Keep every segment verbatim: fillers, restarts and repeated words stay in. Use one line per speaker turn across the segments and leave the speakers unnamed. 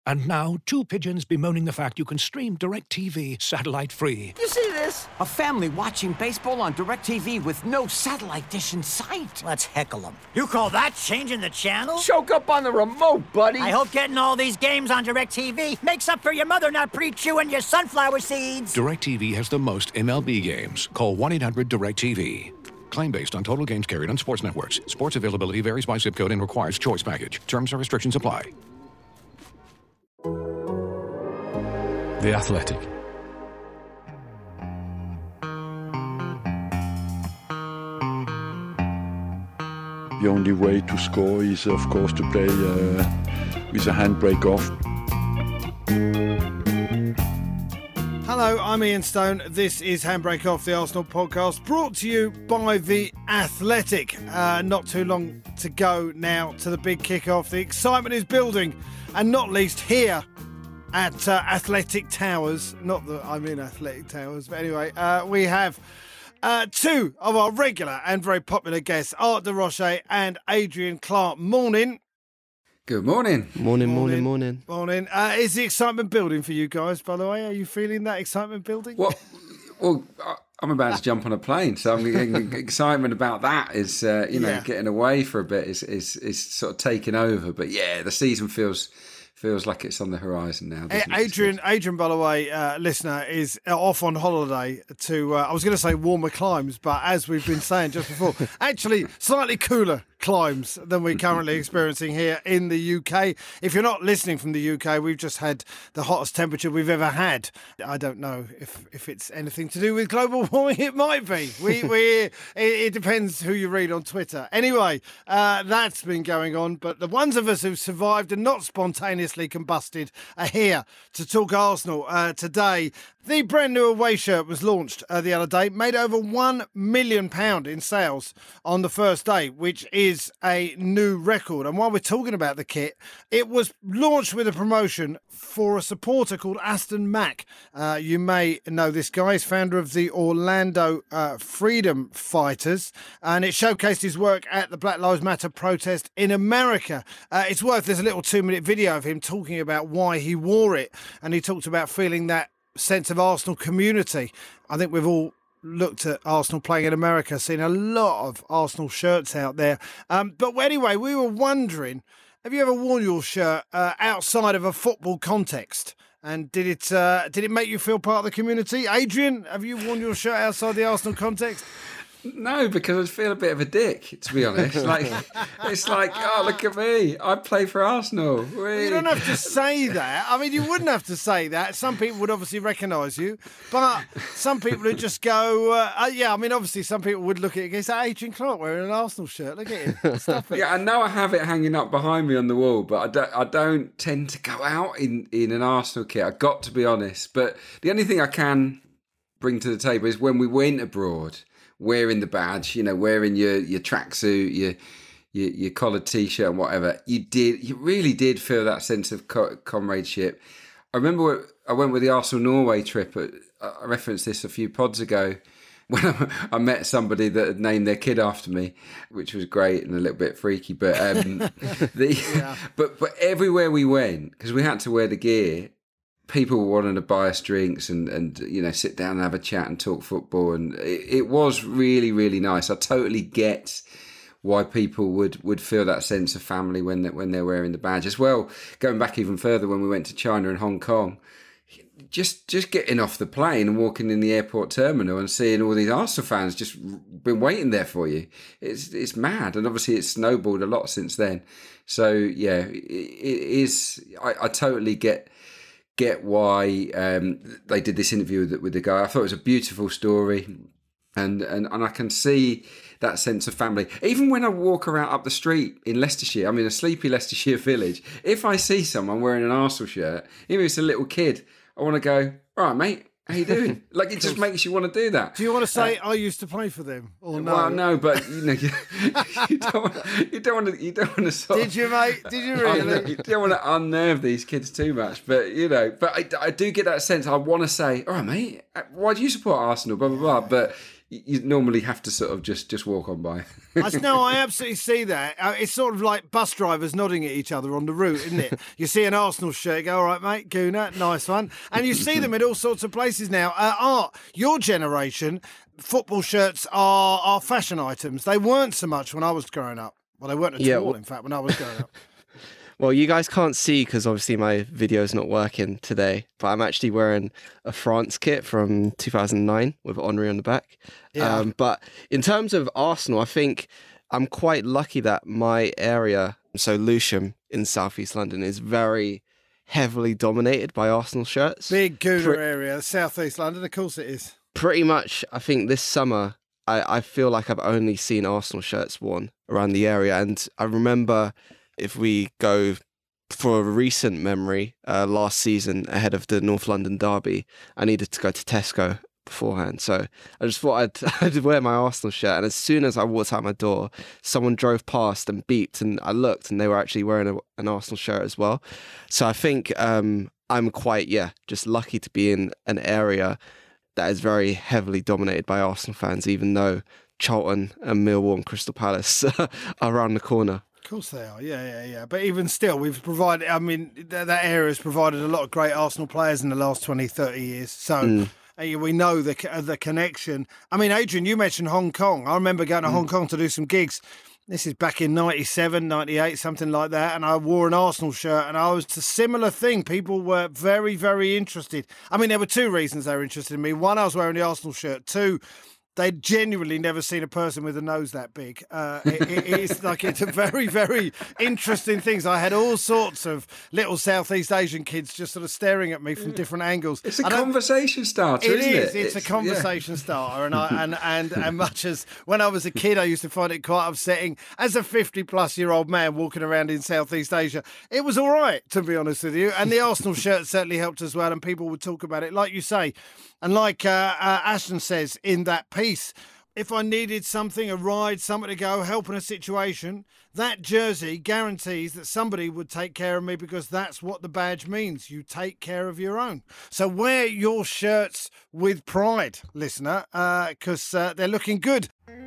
And now, two pigeons bemoaning the fact you can stream DirecTV satellite-free.
You see this? A family watching baseball on DirecTV with no satellite dish in sight.
Let's heckle them. You call that changing the channel?
Choke up on the remote, buddy.
I hope getting all these games on DirecTV makes up for your mother not pre-chewing your sunflower seeds.
DirecTV has the most M L B games. Call one eight hundred direct T V. Claim based on total games carried on sports networks. Sports availability varies by zip code and requires choice package. Terms and restrictions apply.
The Athletic.
The only way to score is, of course, to play uh, with a handbrake off.
Hello, I'm Ian Stone. This is Handbrake Off, the Arsenal podcast, brought to you by The Athletic. Uh, not too long to go now to the big kick-off. The excitement is building, and not least here at uh, Athletic Towers. Not that I'm in Athletic Towers, but anyway, uh, we have uh, two of our regular and very popular guests, Art de Roche and Adrian Clarke. Morning.
Good morning.
Morning, morning, morning.
Morning. Uh, is the excitement building for you guys, by the way? Are you feeling that excitement building?
Well, well I'm about to jump on a plane, so I'm getting excitement about that. Is uh, you know, yeah. getting away for a bit is, is is sort of taking over. But yeah, the season feels feels like it's on the horizon now.
Adrian, Adrian, by the way, uh, listener, is off on holiday to, uh, I was going to say warmer climes, but as we've been saying just before, actually slightly cooler climes than we're currently experiencing here in the U K. If you're not listening from the U K, we've just had the hottest temperature we've ever had. I don't know if, if it's anything to do with global warming. It might be. We we it, it depends who you read on Twitter. Anyway, uh, that's been going on. But the ones of us who've survived and not spontaneously combusted are here to talk Arsenal uh, today. The brand new away shirt was launched uh, the other day, made over one million pounds in sales on the first day, which is a new record. And while we're talking about the kit, it was launched with a promotion for a supporter called Aston Mack. Uh, you may know this guy. He's founder of the Orlando uh, Freedom Fighters, and it showcased his work at the Black Lives Matter protest in America. Uh, it's worth, there's a little two-minute video of him talking about why he wore it, and he talked about feeling that sense of Arsenal community. I think we've all looked at Arsenal playing in America, seen a lot of Arsenal shirts out there. Um, but anyway, we were wondering, have you ever worn your shirt uh, outside of a football context? And did it uh, did it make you feel part of the community? Adrian, have you worn your shirt outside the Arsenal context?
No, because I feel a bit of a dick, to be honest. Like it's like, oh, look at me, I play for Arsenal. Whee.
You don't have to say that. I mean, you wouldn't have to say that. Some people would obviously recognise you, but some people would just go, uh, uh, yeah. I mean, obviously, some people would look at it and go, "Is that Adrian Clarke wearing an Arsenal shirt? Look at him, stuff it."
Yeah, I know I have it hanging up behind me on the wall, but I don't. I don't tend to go out in in an Arsenal kit. I've got to be honest. But the only thing I can bring to the table is when we went abroad, wearing the badge, you know, wearing your, your tracksuit, your, your your collared t-shirt and whatever, you did, you really did feel that sense of co- comradeship. I remember I went with the Arsenal-Norway trip. I referenced this a few pods ago when I met somebody that had named their kid after me, which was great and a little bit freaky. But um, the yeah. but but everywhere we went, because we had to wear the gear, people were wanting to buy us drinks and, and you know, sit down and have a chat and talk football. And it, it was really, really nice. I totally get why people would, would feel that sense of family when, they, when they're wearing the badge. As well, going back even further, when we went to China and Hong Kong, just just getting off the plane and walking in the airport terminal and seeing all these Arsenal fans just been waiting there for you. It's it's mad. And obviously it's snowballed a lot since then. So, yeah, it, it is... I, I totally get... get why um, they did this interview with, with the guy. I thought it was a beautiful story, and, and and I can see that sense of family. Even when I walk around up the street in Leicestershire, I'm in a sleepy Leicestershire village, if I see someone wearing an Arsenal shirt, even if it's a little kid, I want to go, all right, mate, how you doing? Like, it just makes you want to do that.
Do you want to say,
uh,
I used to play for them? Or no?
Well, no, but you know, you, you don't want, you don't want to, you don't want to sort.
Did you, mate? Did you really?
You don't want to unnerve these kids too much, but you know, but I, I do get that sense. I want to say, all right, mate, why do you support Arsenal? Blah blah blah. But you normally have to sort of just, just walk on by.
I, no, I absolutely see that. Uh, it's sort of like bus drivers nodding at each other on the route, isn't it? You see an Arsenal shirt, you go, all right, mate, Gooner, nice one. And you see them in all sorts of places now. Uh, Art, your generation, football shirts are, are fashion items. They weren't so much when I was growing up. Well, they weren't at
Yeah,
all,
well-
in fact, when I was growing up.
Well, you guys can't see because obviously my video is not working today, but I'm actually wearing a France kit from two thousand nine with Henry on the back.
Yeah.
Um, but in terms of Arsenal, I think I'm quite lucky that my area, so Lewisham in southeast London, is very heavily dominated by Arsenal shirts.
Big Gooner
Pre-
area, southeast London, of course it is.
Pretty much, I think this summer, I, I feel like I've only seen Arsenal shirts worn around the area. And I remember, if we go for a recent memory, uh, last season ahead of the North London derby, I needed to go to Tesco beforehand. So I just thought I'd, I'd wear my Arsenal shirt. And as soon as I walked out my door, someone drove past and beeped, and I looked and they were actually wearing a, an Arsenal shirt as well. So I think um, I'm quite, yeah, just lucky to be in an area that is very heavily dominated by Arsenal fans, even though Charlton and Millwall and Crystal Palace are around the corner.
Of course they are, yeah, yeah, yeah. But even still, we've provided, I mean, th- that area has provided a lot of great Arsenal players in the last twenty, thirty years. So
Mm.
uh, we know the uh, the connection. I mean, Adrian, you mentioned Hong Kong. I remember going to
Mm.
Hong Kong to do some gigs. This is back in ninety-seven, ninety-eight, something like that. And I wore an Arsenal shirt, and I was a similar thing. People were very, very interested. I mean, there were two reasons they were interested in me. One, I was wearing the Arsenal shirt. Two, they'd genuinely never seen a person with a nose that big. Uh, it, it, it's like, it's a very, very interesting thing. So I had all sorts of little Southeast Asian kids just sort of staring at me from different angles.
It's a
I don't-
conversation starter,
It
isn't
is.
it?
It's, a conversation starter, and I and, and and much as when I was a kid, I used to find it quite upsetting. As a fifty-plus-year-old man walking around in Southeast Asia, it was all right, to be honest with you. And the Arsenal shirt certainly helped as well, and people would talk about it, like you say, and like uh, uh, Ashton says in that piece. If I needed something, a ride, somewhere to go, help in a situation, that jersey guarantees that somebody would take care of me, because that's what the badge means. You take care of your own. So wear your shirts with pride, listener, because uh, uh, they're looking good.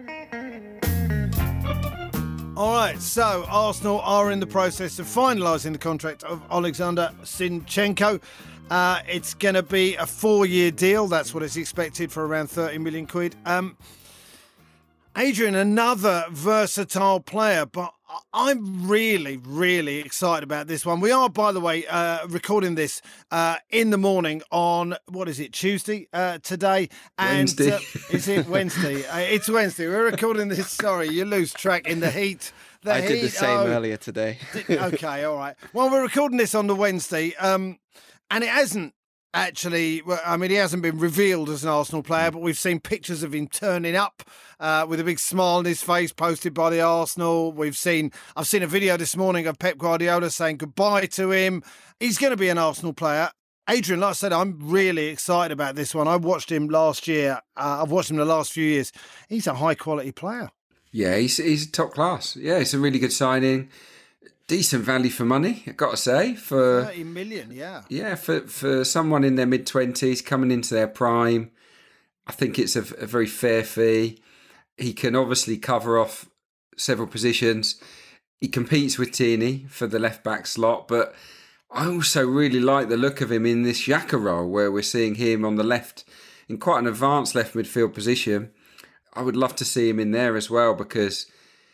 All right, so Arsenal are in the process of finalising the contract of Alexander Zinchenko. Uh, it's going to be a four-year deal. That's what it's expected, for around thirty million quid. Um, Adrian, another versatile player, but I'm really, really excited about this one. We are, by the way, uh, recording this uh, in the morning on, what is it, Tuesday uh, today? And,
Wednesday.
Uh, is it Wednesday? uh, it's Wednesday. We're recording this, sorry, you lose track in the heat. The
I did the
heat,
same
oh.
earlier today.
Okay, all right. Well, we're recording this on the Wednesday, um, and it hasn't actually, well, I mean, he hasn't been revealed as an Arsenal player, but we've seen pictures of him turning up uh, with a big smile on his face posted by the Arsenal. We've seen, I've seen a video this morning of Pep Guardiola saying goodbye to him. He's going to be an Arsenal player. Adrian, like I said, I'm really excited about this one. I watched him last year. Uh, I've watched him the last few years. He's a high quality player.
Yeah, he's he's top class. Yeah, it's a really good signing. Decent value for money, I've got to say. For
thirty million, yeah.
Yeah, for, for someone in their mid-twenties coming into their prime, I think it's a, a very fair fee. He can obviously cover off several positions. He competes with Tierney for the left-back slot, but I also really like the look of him in this Xhaka role, where we're seeing him on the left in quite an advanced left midfield position. I would love to see him in there as well, because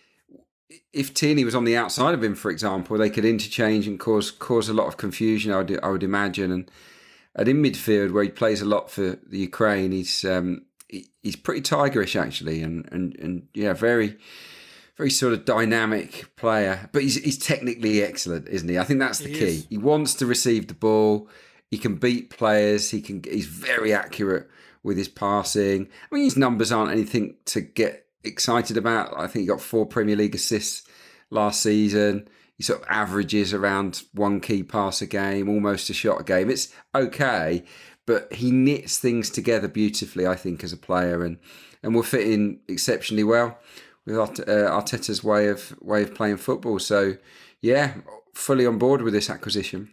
if Tierney was on the outside of him, for example, they could interchange and cause cause a lot of confusion, I would, I would imagine. And, and in midfield, where he plays a lot for the Ukraine, he's um, he, he's pretty tigerish, actually, and, and, and yeah, very, very sort of dynamic player. But he's he's technically excellent, isn't he? I think that's the
He
key.
is.
He wants to receive the ball. He can beat players. He can. He's very accurate with his passing. I mean, his numbers aren't anything to get excited about. I think he got four Premier League assists last season. He sort of averages around one key pass a game, almost a shot a game. It's okay, but he knits things together beautifully, I think, as a player, and and will fit in exceptionally well with Art- uh, Arteta's way of way of playing football. So, yeah, fully on board with this acquisition.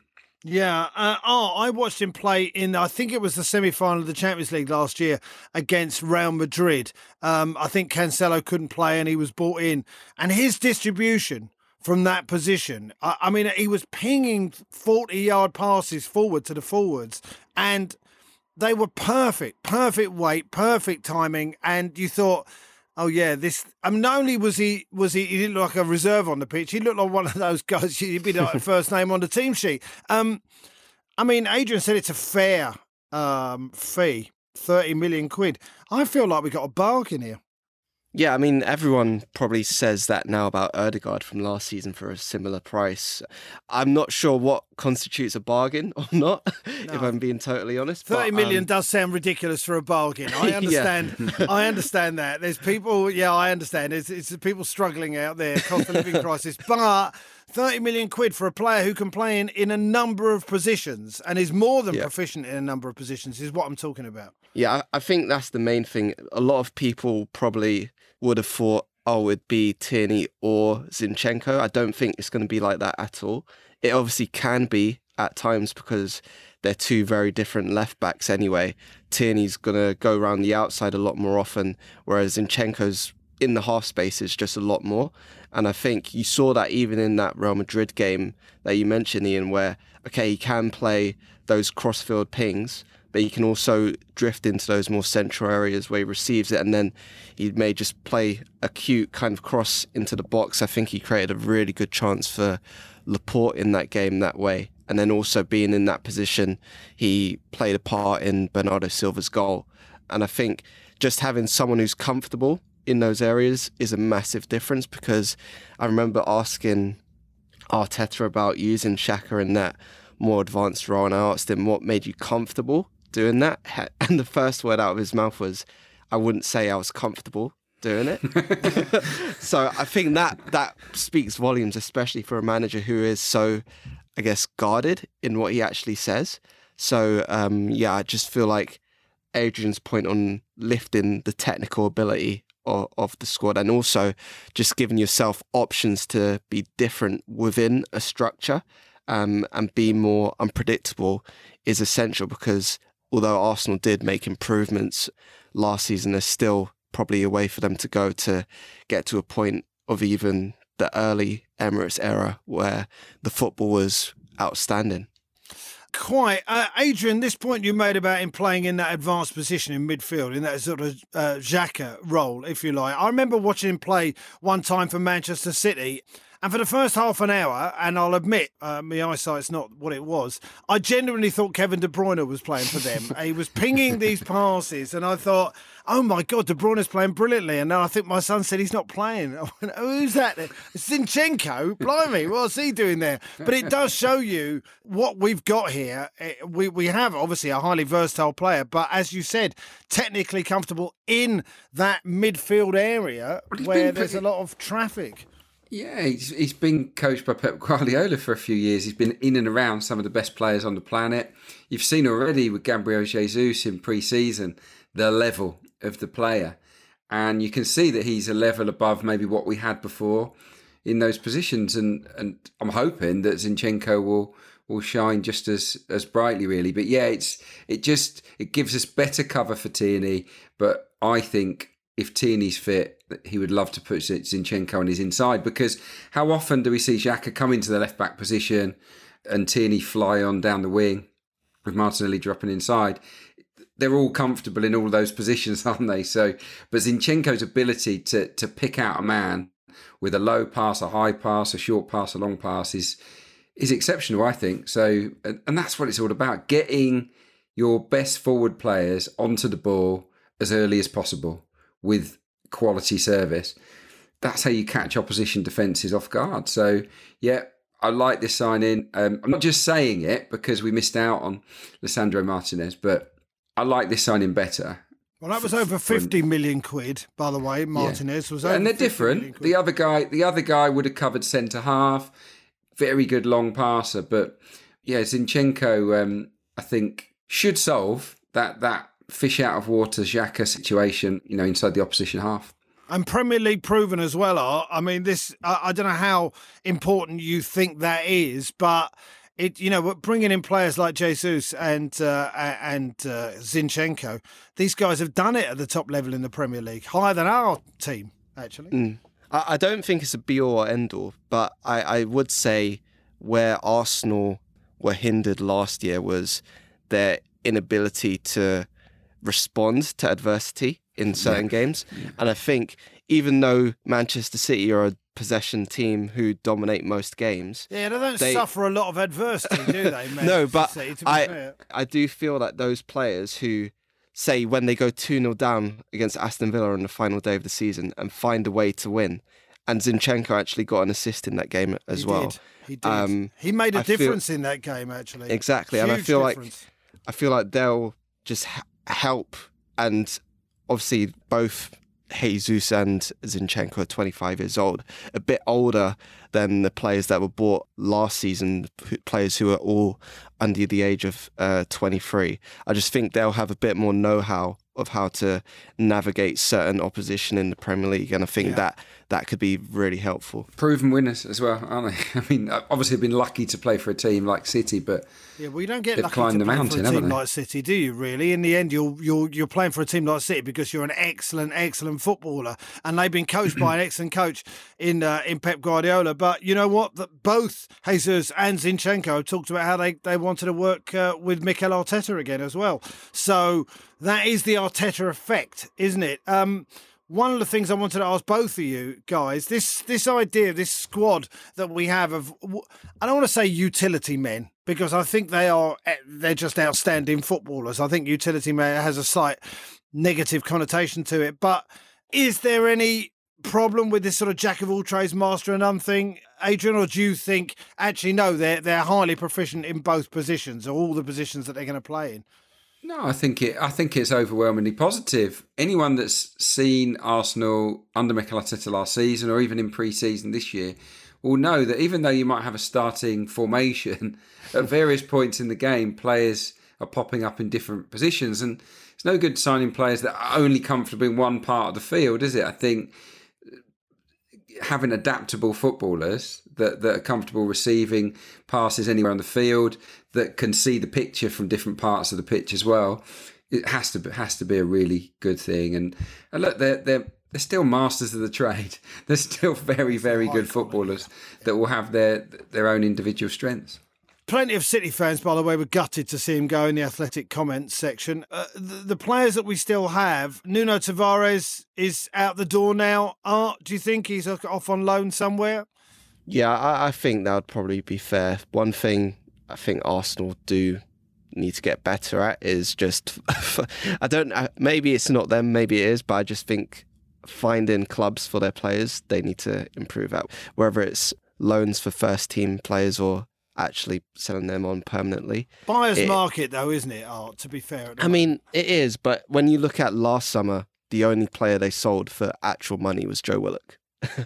Yeah. Uh, oh, I watched him play in, I think it was the semi-final of the Champions League last year against Real Madrid. Um, I think Cancelo couldn't play and he was brought in. And his distribution from that position, I, I mean, he was pinging forty-yard passes forward to the forwards. And they were perfect, perfect weight, perfect timing. And you thought, oh yeah, this. I mean, not only was he was he, he didn't look like a reserve on the pitch. He looked like one of those guys. He'd be like first name on the team sheet. Um, I mean, Adrian said it's a fair um, fee, thirty million quid. I feel like we got a bargain here.
Yeah, I mean, everyone probably says that now about Ødegaard from last season for a similar price. I'm not sure what constitutes a bargain or not, no. if I'm being totally honest.
Thirty
but,
million
um,
does sound ridiculous for a bargain. I understand.
yeah.
I understand that. There's people, yeah, I understand. It's, it's people struggling out there, cost of living crisis. But thirty million quid for a player who can play in, in a number of positions and is more than yeah. proficient in a number of positions is what I'm talking about.
Yeah, I think that's the main thing. A lot of people probably would have thought, oh, it'd be Tierney or Zinchenko. I don't think it's going to be like that at all. It obviously can be at times because they're two very different left backs anyway. Tierney's going to go around the outside a lot more often, whereas Zinchenko's in the half spaces just a lot more. And I think you saw that even in that Real Madrid game that you mentioned, Ian, where, okay, he can play those cross-field pings, but he can also drift into those more central areas where he receives it, and then he may just play a cute kind of cross into the box. I think he created a really good chance for Laporte in that game that way. And then also being in that position, he played a part in Bernardo Silva's goal. And I think just having someone who's comfortable in those areas is a massive difference, because I remember asking Arteta about using Xhaka in that more advanced role, and I asked him what made you comfortable doing that, and the first word out of his mouth was, I wouldn't say I was comfortable doing it. So I think that that speaks volumes, especially for a manager who is so, I guess, guarded in what he actually says. So um, yeah, I just feel like Adrian's point on lifting the technical ability of, of the squad, and also just giving yourself options to be different within a structure um, and be more unpredictable is essential, because although Arsenal did make improvements last season, there's still probably a way for them to go to get to a point of even the early Emirates era where the football was outstanding.
Quite. Uh, Adrian, this point you made about him playing in that advanced position in midfield, in that sort of uh, Xhaka role, if you like. I remember watching him play one time for Manchester City, and for the first half an hour, and I'll admit, uh, my eyesight's not what it was, I genuinely thought Kevin De Bruyne was playing for them. He was pinging these passes, and I thought, oh my God, De Bruyne's playing brilliantly. And then I think my son said he's not playing. I went, oh, who's that? Zinchenko? Blimey, what's he doing there? But it does show you what we've got here. We, we have, obviously, a highly versatile player, but as you said, technically comfortable in that midfield area where there's a lot of traffic.
Yeah, he's, he's been coached by Pep Guardiola for a few years. He's been in and around some of the best players on the planet. You've seen already with Gabriel Jesus in pre-season the level of the player. And you can see that he's a level above maybe what we had before in those positions. And, and I'm hoping that Zinchenko will will shine just as, as brightly, really. But yeah, it's it just it gives us better cover for Tierney. But I think if Tierney's fit, he would love to put Zinchenko on his inside, because how often do we see Xhaka come into the left-back position and Tierney fly on down the wing with Martinelli dropping inside? They're all comfortable in all those positions, aren't they? So, but Zinchenko's ability to to pick out a man with a low pass, a high pass, a short pass, a long pass is is exceptional, I think. So, and, and that's what it's all about, getting your best forward players onto the ball as early as possible with quality service. That's how you catch opposition defences off guard. So, yeah, I like this signing. Um, I'm not just saying it because we missed out on Lisandro Martinez, but I like this signing better.
Well, that was over fifty million quid, by the way. Martinez yeah. was over
and they're different. The other guy, the other guy would have covered centre half. Very good long passer, but yeah, Zinchenko, um, I think, should solve that that fish out of water Xhaka situation, you know, inside the opposition half.
And Premier League proven as well, Art. I mean, this, I, I don't know how important you think that is, but it, you know, bringing in players like Jesus and uh, and uh, Zinchenko, these guys have done it at the top level in the Premier League, higher than our team, actually.
Mm. I, I don't think it's a be-all or end-all, but I, I would say where Arsenal were hindered last year was their inability to respond to adversity in certain yeah. games. Yeah. And I think even though Manchester City are a possession team who dominate most games.
Yeah, they don't they, suffer a lot of adversity, do they?
No, but City, I, fair. I do feel that those players who say when they go two nil down against Aston Villa on the final day of the season and find a way to win, and Zinchenko actually got an assist in that game as
he
well.
Did. He did. Um, he made a I difference feel, in that game, actually.
Exactly,
Huge
and I feel
difference.
like I feel like they'll just ha- help, and obviously both Jesus and Zinchenko are twenty-five years old, a bit older than the players that were bought last season, players who are all under the age of uh, twenty-three. I just think they'll have a bit more know-how of how to navigate certain opposition in the Premier League, and I think yeah. that that could be really helpful. Proven
winners as well, aren't they? I mean, obviously they've been lucky to play for a team like City, but
yeah, well, you don't get
they've
lucky
climbed
to
the
play
mountain,
for a team
they?
like City, do you? Really, in the end, you're you're you're playing for a team like City because you're an excellent, excellent footballer, and they've been coached by an excellent coach in uh, in Pep Guardiola. But you know what? That both Jesus and Zinchenko have talked about how they they wanted to work uh, with Mikel Arteta again as well. So that is the Arteta effect, isn't it? Um, One of the things I wanted to ask both of you guys, this this idea, this squad that we have of, I don't want to say utility men, because I think they are, they're just outstanding footballers. I think utility man has a slight negative connotation to it. But is there any problem with this sort of jack of all trades, master of none thing, Adrian, or do you think, actually, no, they're, they're highly proficient in both positions, or all the positions that they're going to play in?
No, I think it. I think it's overwhelmingly positive. Anyone that's seen Arsenal under Mikel Arteta last season, or even in pre-season this year, will know that even though you might have a starting formation, at various points in the game, players are popping up in different positions, and it's no good signing players that are only comfortable in one part of the field, is it? I think having adaptable footballers that, that are comfortable receiving passes anywhere on the field, that can see the picture from different parts of the pitch as well, it has to be, has to be a really good thing. And, and look, they're they're they're still masters of the trade. They're still very very good footballers that will have their their own individual strengths.
Plenty of City fans, by the way, were gutted to see him go in the Athletic comments section. Uh, the, the players that we still have, Nuno Tavares is out the door now. Art, do you think he's off on loan somewhere?
Yeah, I, I think that would probably be fair. One thing I think Arsenal do need to get better at is just, I don't know, maybe it's not them, maybe it is, but I just think finding clubs for their players, they need to improve at, whether it's loans for first team players or actually selling them on permanently.
Buyer's
it,
market though, isn't it, Art, to be fair?
I mean, it is, but when you look at last summer, the only player they sold for actual money was Joe Willock.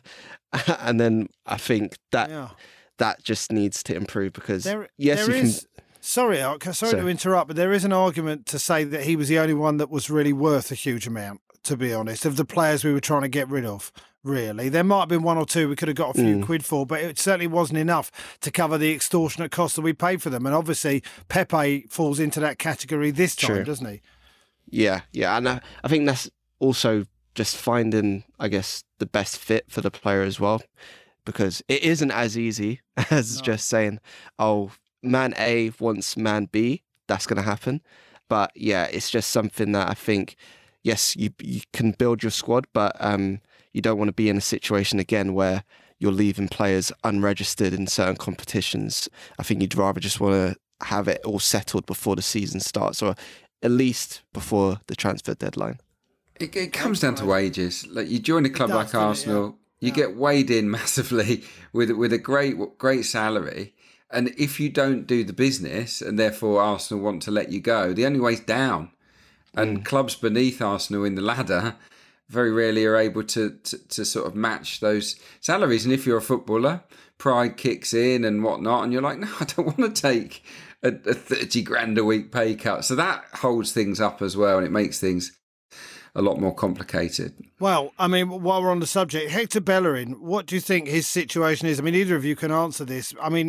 And then I think that yeah. that just needs to improve because,
there,
yes,
there
you
is, can... Sorry, Art, sorry so, to interrupt, but there is an argument to say that he was the only one that was really worth a huge amount, to be honest, of the players we were trying to get rid of. Really, there might have been one or two we could have got a few mm. quid for, but it certainly wasn't enough to cover the extortionate cost that we paid for them. And obviously, Pepe falls into that category this time, True. doesn't he?
Yeah, yeah, and I, I think that's also just finding, I guess, the best fit for the player as well, because it isn't as easy as no. just saying, "Oh, man A wants man B." That's going to happen, but yeah, it's just something that I think, yes, you you can build your squad, but um. you don't want to be in a situation again where you're leaving players unregistered in certain competitions. I think you'd rather just want to have it all settled before the season starts, or at least before the transfer deadline.
It, it comes down to wages. Like you join a club like Arsenal, it, yeah. you yeah. get weighed in massively with with a great great salary, and if you don't do the business, and therefore Arsenal want to let you go, the only way's down. And mm. clubs beneath Arsenal in the ladder very rarely are able to, to to sort of match those salaries. And if you're a footballer, pride kicks in and whatnot, and you're like, no, I don't want to take a, a thirty grand a week pay cut. So that holds things up as well, and it makes things a lot more complicated.
Well, I mean, while we're on the subject, Hector Bellerin, what do you think his situation is? I mean, either of you can answer this. I mean,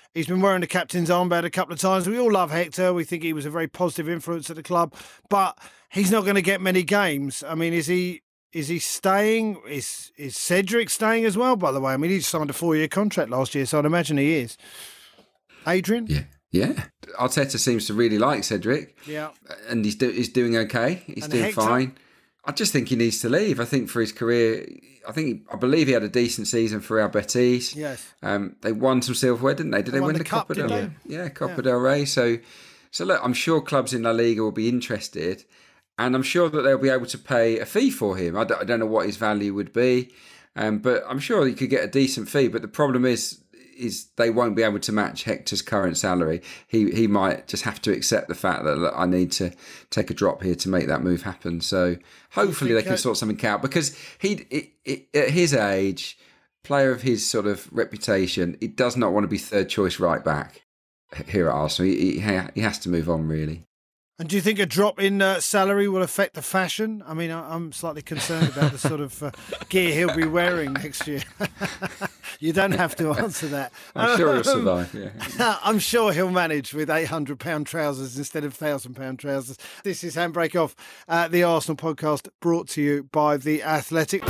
He's been wearing the captain's armband a couple of times. We all love Hector. We think he was a very positive influence at the club, but he's not going to get many games. I mean, is he is he staying? Is is Cedric staying as well, by the way? I mean, he signed a four-year contract last year, so I'd imagine he is. Adrian?
Yeah. Yeah. Arteta seems to really like Cedric.
Yeah.
And he's, do, he's doing okay. He's
And
doing
Hector?
fine. I just think he needs to leave. I think for his career, I think I believe he had a decent season for Real Betis.
Yes.
Um, they won some silverware, didn't they? Did
They
they,
won
win
the
the,
cup,
Copa del
didn't
Rey? Yeah, Copa
Yeah.
del Rey. So, so look, I'm sure clubs in La Liga will be interested, and I'm sure that they'll be able to pay a fee for him. I don't, I don't know what his value would be, um, but I'm sure you could get a decent fee. But the problem is, is they won't be able to match Hector's current salary. He he might just have to accept the fact that look, I need to take a drop here to make that move happen. So hopefully they can sort something out, because he it, it, at his age, player of his sort of reputation, he does not want to be third choice right back here at Arsenal. He, he, he has to move on, really.
And do you think a drop in uh, salary will affect the fashion? I mean, I- I'm slightly concerned about the sort of uh, gear he'll be wearing next year. You don't have to answer that.
I'm sure he'll survive, yeah.
I'm sure he'll manage with eight hundred pound trousers instead of one thousand pound trousers. This is Handbrake Off, uh, the Arsenal podcast, brought to you by The Athletic.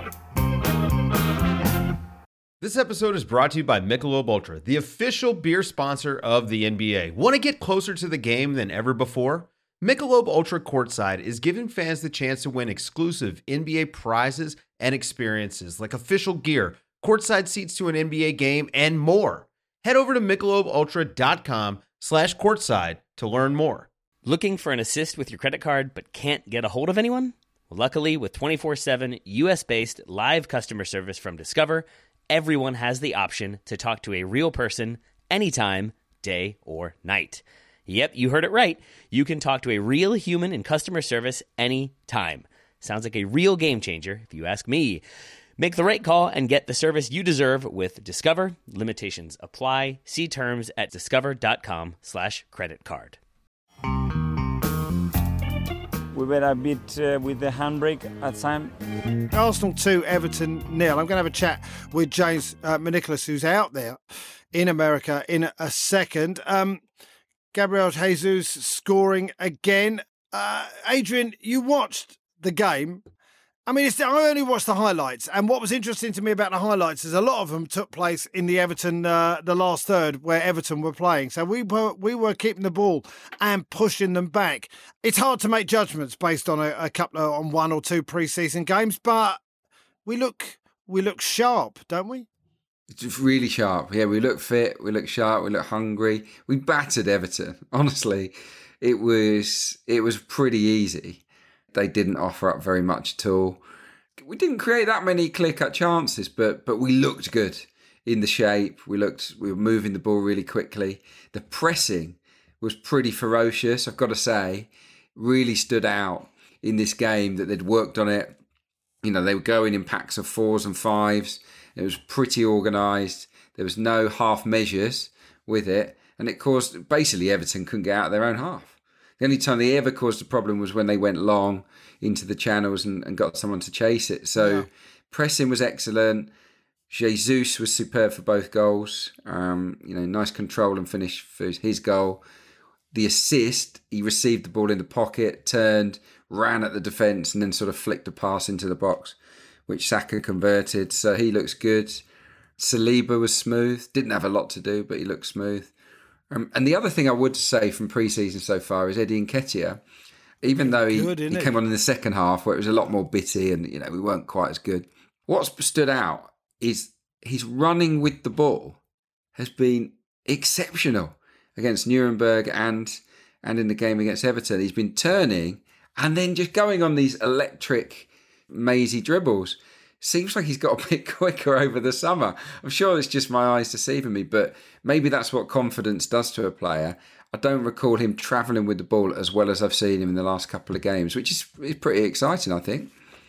This episode is brought to you by Michelob Ultra, the official beer sponsor of the N B A. Want to get closer to the game than ever before? Michelob Ultra Courtside is giving fans the chance to win exclusive N B A prizes and experiences like official gear, courtside seats to an N B A game, and more. Head over to michelobultra.com slash courtside to learn more.
Looking for an assist with your credit card but can't get a hold of anyone? Well, luckily, with twenty-four seven U S-based live customer service from Discover, everyone has the option to talk to a real person anytime, day or night. Yep, you heard it right. You can talk to a real human in customer service anytime. Sounds like a real game changer, if you ask me. Make the right call and get the service you deserve with Discover. Limitations apply. See terms at discover.com slash credit card.
We were a bit uh, with the handbrake at time.
Arsenal two, Everton nil. I'm going to have a chat with James uh, Manicholas, who's out there in America, in a second. Um, Gabriel Jesus scoring again. Uh, Adrian, you watched the game. I mean, it's, I only watched the highlights, and what was interesting to me about the highlights is a lot of them took place in the Everton, uh, the last third where Everton were playing. So we were we were keeping the ball and pushing them back. It's hard to make judgments based on a, a couple of, on one or two pre-season games, but we look we look sharp, don't we?
It's really sharp. Yeah, we look fit, we look sharp, we look hungry. We battered Everton. Honestly, it was it was pretty easy. They didn't offer up very much at all. We didn't create that many clear-cut chances, but but we looked good in the shape. We looked we were moving the ball really quickly. The pressing was pretty ferocious, I've got to say. Really stood out in this game that they'd worked on it. You know, they were going in packs of fours and fives. It was pretty organised. There was no half measures with it. And it caused, basically, Everton couldn't get out of their own half. The only time they ever caused a problem was when they went long into the channels and, and got someone to chase it. So yeah. Pressing was excellent. Jesus was superb for both goals. Um, you know, nice control and finish for his goal. The assist, he received the ball in the pocket, turned, ran at the defence, and then sort of flicked a pass into the box, which Saka converted. So he looks good. Saliba was smooth. Didn't have a lot to do, but he looked smooth. Um, and the other thing I would say from pre-season so far is Eddie Nketiah, even though he,
good,
he came on in the second half where it was a lot more bitty and, you know, we weren't quite as good. What's stood out is his running with the ball has been exceptional against Nuremberg and and in the game against Everton. He's been turning and then just going on these electric, mazy dribbles. Seems like he's got a bit quicker over the summer. I'm sure it's just my eyes deceiving me, but maybe that's what confidence does to a player. I don't recall him travelling with the ball as well as I've seen him in the last couple of games, which is, is pretty exciting, I think.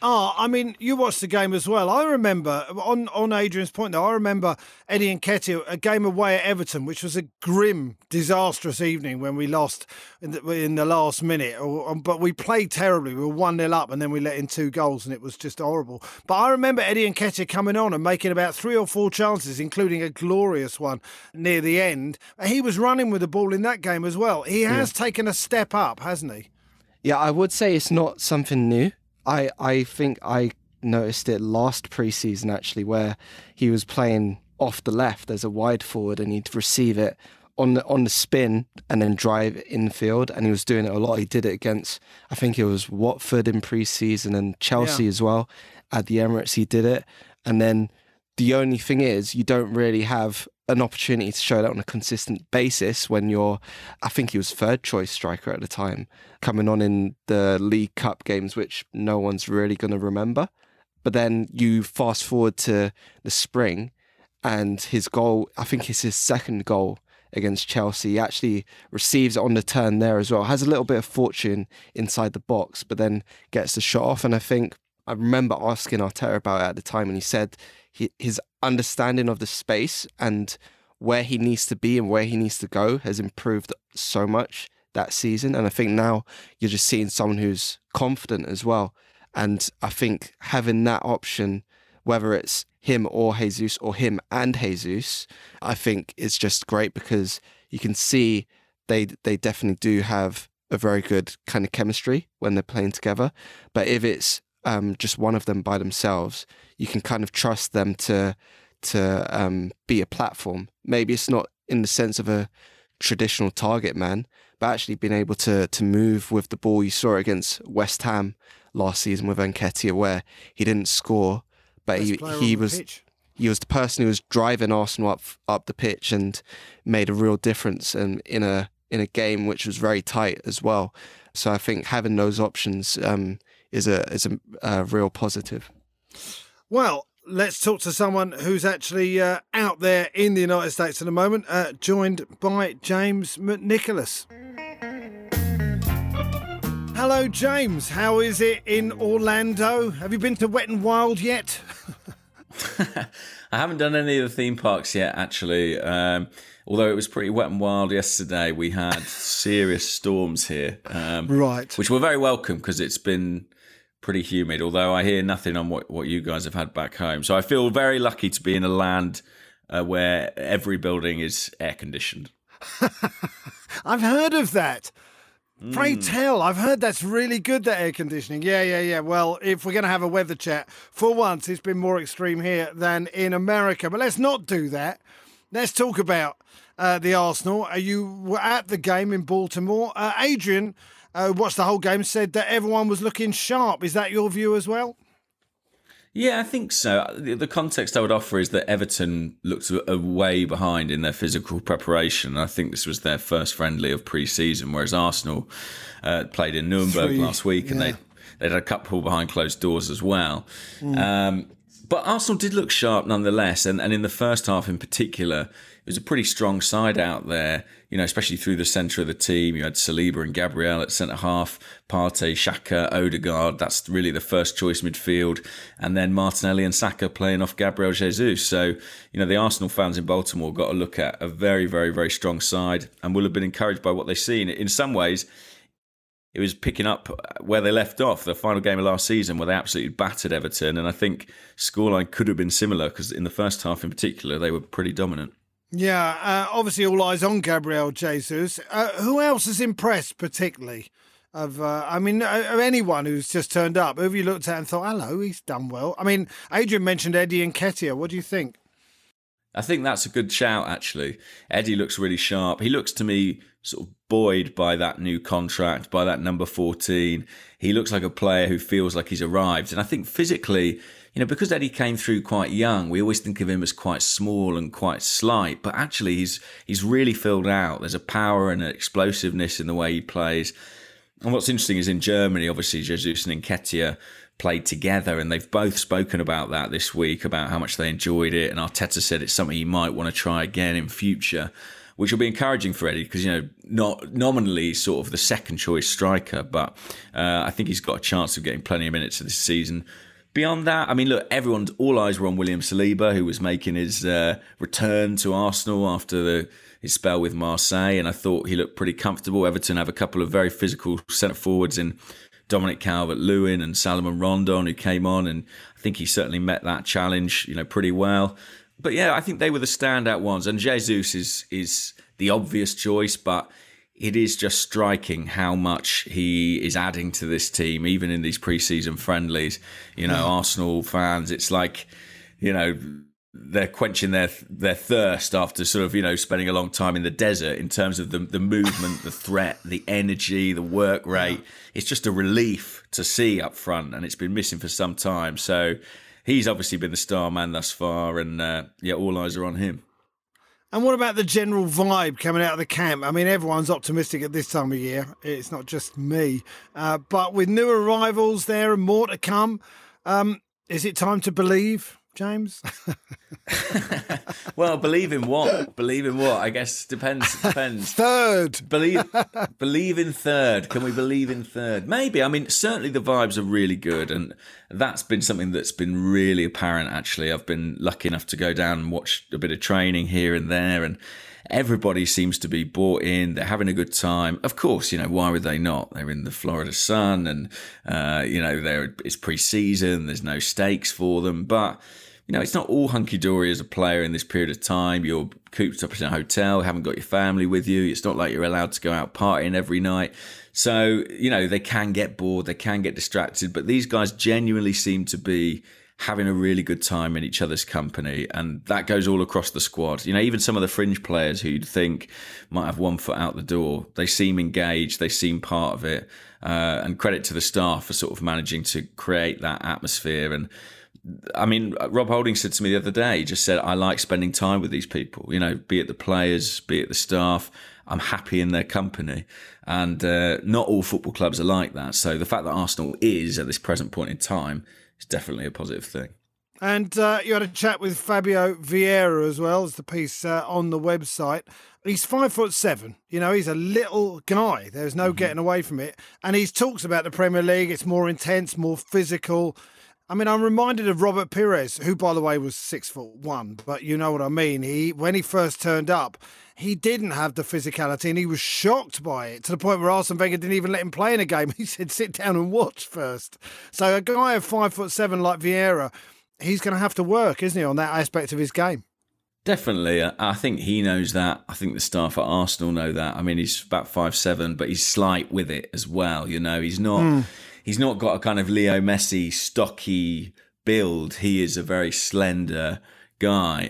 Ah, I mean, you watched the game as well. I remember, on, on Adrian's point though, I remember Eddie Nketiah, a game away at Everton, which was a grim, disastrous evening when we lost in the, in the last minute. But we played terribly. We were one nil up and then we let in two goals and it was just horrible. But I remember Eddie Nketiah coming on and making about three or four chances, including a glorious one near the end. He was running with the ball in that game as well. He has yeah. taken a step up, hasn't he?
Yeah, I would say it's not something new. I, I think I noticed it last pre-season, actually, where he was playing off the left as a wide forward and he'd receive it on the, on the spin and then drive infield, and he was doing it a lot. He did it against, I think it was Watford in pre-season and Chelsea yeah. as well. At the Emirates, he did it. And then the only thing is, you don't really have an opportunity to show that on a consistent basis when you're, I think he was third choice striker at the time, coming on in the League Cup games, which no one's really going to remember. But then you fast forward to the spring and his goal, I think it's his second goal against Chelsea. He actually receives it on the turn there as well. Has a little bit of fortune inside the box, but then gets the shot off. And I think I remember asking Arteta about it at the time, and he said he, his understanding of the space and where he needs to be and where he needs to go has improved so much that season. And I think now you're just seeing someone who's confident as well. And I think having that option, whether it's him or Jesus or him and Jesus, I think is just great because you can see they they definitely do have a very good kind of chemistry when they're playing together. But if it's um, just one of them by themselves, you can kind of trust them to to um, be a platform. Maybe it's not in the sense of a traditional target man, but actually being able to to move with the ball. You saw it against West Ham last season with Nketiah, where he didn't score, but he he was pitch. he was the person who was driving Arsenal up up the pitch and made a real difference in, in a in a game which was very tight as well. So I think having those options um, is a is a, a real positive.
Well, let's talk to someone who's actually uh, out there in the United States at the moment, uh, joined by James McNicholas. Hello, James. How is it in Orlando? Have you been to Wet and Wild yet?
I haven't done any of the theme parks yet, actually. Um, although it was pretty wet and wild yesterday, we had serious storms here. Um,
right.
Which were very welcome because it's been pretty humid, although I hear nothing on what, what you guys have had back home. So I feel very lucky to be in a land uh, where every building is air-conditioned.
I've heard of that. Pray tell, I've heard that's really good, that air conditioning. Yeah, yeah, yeah. Well, if we're going to have a weather chat, for once it's been more extreme here than in America. But let's not do that. Let's talk about uh, the Arsenal. Uh, you were at the game in Baltimore. Uh, Adrian uh, watched the whole game, said that everyone was looking sharp. Is that your view as well?
Yeah, I think so. The context I would offer is that Everton looked a way behind in their physical preparation. I think this was their first friendly of pre-season, whereas Arsenal uh, played in Nuremberg Three, last week, and yeah. they they had a couple behind closed doors as well. Mm. Um, but Arsenal did look sharp nonetheless, and, and in the first half in particular, it was a pretty strong side out there, you know, especially through the centre of the team. You had Saliba and Gabriel at centre-half, Partey, Xhaka, Odegaard. That's really the first choice midfield. And then Martinelli and Saka playing off Gabriel Jesus. So, you know, the Arsenal fans in Baltimore got to look at a very, very, very strong side and will have been encouraged by what they've seen. In some ways, it was picking up where they left off, the final game of last season, where they absolutely battered Everton. And I think scoreline could have been similar because in the first half in particular, they were pretty dominant.
Yeah, uh, obviously all eyes on Gabriel Jesus. Uh, who else has impressed particularly? Of, uh, I mean, of anyone who's just turned up? Who have you looked at and thought, hello, he's done well? I mean, Adrian mentioned Eddie Nketiah. What do you think?
I think that's a good shout, actually. Eddie looks really sharp. He looks to me sort of buoyed by that new contract, by that number fourteen. He looks like a player who feels like he's arrived. And I think physically, you know, because Eddie came through quite young, we always think of him as quite small and quite slight, but actually he's he's really filled out. There's a power and an explosiveness in the way he plays. And what's interesting is in Germany, obviously, Jesus and Nketiah played together, and they've both spoken about that this week, about how much they enjoyed it. And Arteta said it's something he might want to try again in future. which will be encouraging for Eddie because, you know, not nominally sort of the second choice striker, but uh, I think he's got a chance of getting plenty of minutes this season. Beyond that, I mean, look, everyone's all eyes were on William Saliba, who was making his uh, return to Arsenal after the, his spell with Marseille, and I thought he looked pretty comfortable. Everton have a couple of very physical centre forwards in Dominic Calvert-Lewin and Salomon Rondon, who came on, and I think he certainly met that challenge, you know, pretty well. But yeah, I think they were the standout ones, and Jesus is is the obvious choice, but it is just striking how much he is adding to this team, even in these pre-season friendlies. You know, yeah. Arsenal fans, it's like, you know, they're quenching their their thirst after sort of, you know, spending a long time in the desert in terms of the, the movement, the threat, the energy, the work rate. It's just a relief to see up front, and it's been missing for some time. So he's obviously been the star man thus far, and uh, yeah, all eyes are on him.
And what about the general vibe coming out of the camp? I mean, everyone's optimistic at this time of year. It's not just me. Uh, but with new arrivals there and more to come, um, is it time to believe, James?
Well, believe in what? Believe in what? I guess depends. Depends.
Third.
Believe. Believe in third. Can we believe in third? Maybe. I mean, certainly the vibes are really good, and that's been something that's been really apparent. Actually, I've been lucky enough to go down and watch a bit of training here and there, and everybody seems to be bought in. They're having a good time. Of course, you know, why would they not? They're in the Florida sun, and uh, you know, they're it's pre-season. There's no stakes for them, but you know, it's not all hunky-dory as a player in this period of time. You're cooped up in a hotel, haven't got your family with you. It's not like you're allowed to go out partying every night. So, you know, they can get bored, they can get distracted, but these guys genuinely seem to be having a really good time in each other's company, and that goes all across the squad. You know, even some of the fringe players who you'd think might have one foot out the door, they seem engaged, they seem part of it, uh, and credit to the staff for sort of managing to create that atmosphere. And I mean, Rob Holding said to me the other day, he just said, I like spending time with these people, you know, be it the players, be it the staff. I'm happy in their company. And uh, not all football clubs are like that. So the fact that Arsenal is at this present point in time is definitely a positive thing.
And uh, you had a chat with Fabio Vieira as well as the piece uh, on the website. He's five foot seven. You know, he's a little guy. There's no mm-hmm. getting away from it. And he talks about the Premier League. It's more intense, more physical. I mean, I'm reminded of Robert Pires, who, by the way, was six foot one. But you know what I mean. He, when he first turned up, he didn't have the physicality, and he was shocked by it to the point where Arsene Wenger didn't even let him play in a game. He said, "Sit down and watch first." So a guy of five foot seven like Vieira, he's going to have to work, isn't he, on that aspect of his game?
Definitely. I think he knows that. I think the staff at Arsenal know that. I mean, he's about five seven, but he's slight with it as well. You know, he's not. Mm. He's not got a kind of Leo Messi stocky build. He is a very slender guy.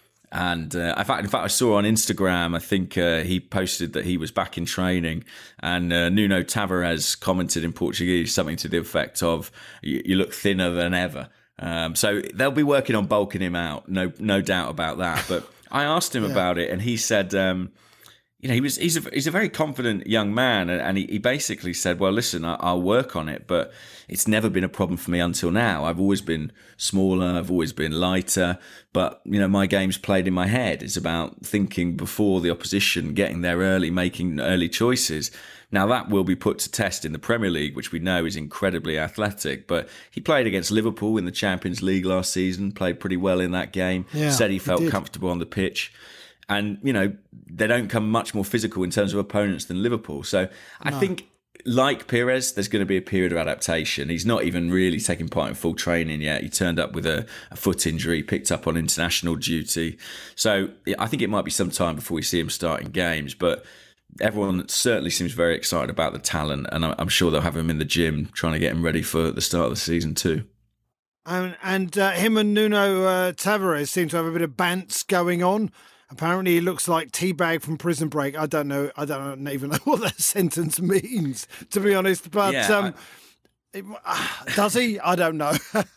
And uh, in fact, in fact, I saw on Instagram, I think uh, he posted that he was back in training, and uh, Nuno Tavares commented in Portuguese something to the effect of, "You, you look thinner than ever." Um, so they'll be working on bulking him out, no, no doubt about that. But I asked him yeah. about it, and he said, um, you know, he was he's a he's a very confident young man, and, and he, he basically said, "Well, listen, I, I'll work on it, but it's never been a problem for me until now. I've always been smaller, I've always been lighter, but you know, my game's played in my head. It's about thinking before the opposition, getting there early, making early choices." Now that will be put to test in the Premier League, which we know is incredibly athletic. But he played against Liverpool in the Champions League last season, played pretty well in that game. Yeah, said he felt he comfortable on the pitch. And, you know, they don't come much more physical in terms of opponents than Liverpool. So I no. think, like Pires, there's going to be a period of adaptation. He's not even really taking part in full training yet. He turned up with a, a foot injury, picked up on international duty. So I think it might be some time before we see him starting games. But everyone certainly seems very excited about the talent. And I'm sure they'll have him in the gym trying to get him ready for the start of the season too.
And, and uh, him and Nuno uh, Tavares seem to have a bit of bants going on. Apparently, he looks like Teabag from Prison Break. I don't know. I don't even know what that sentence means, to be honest. But yeah, um, I... it, uh, does he? I don't know.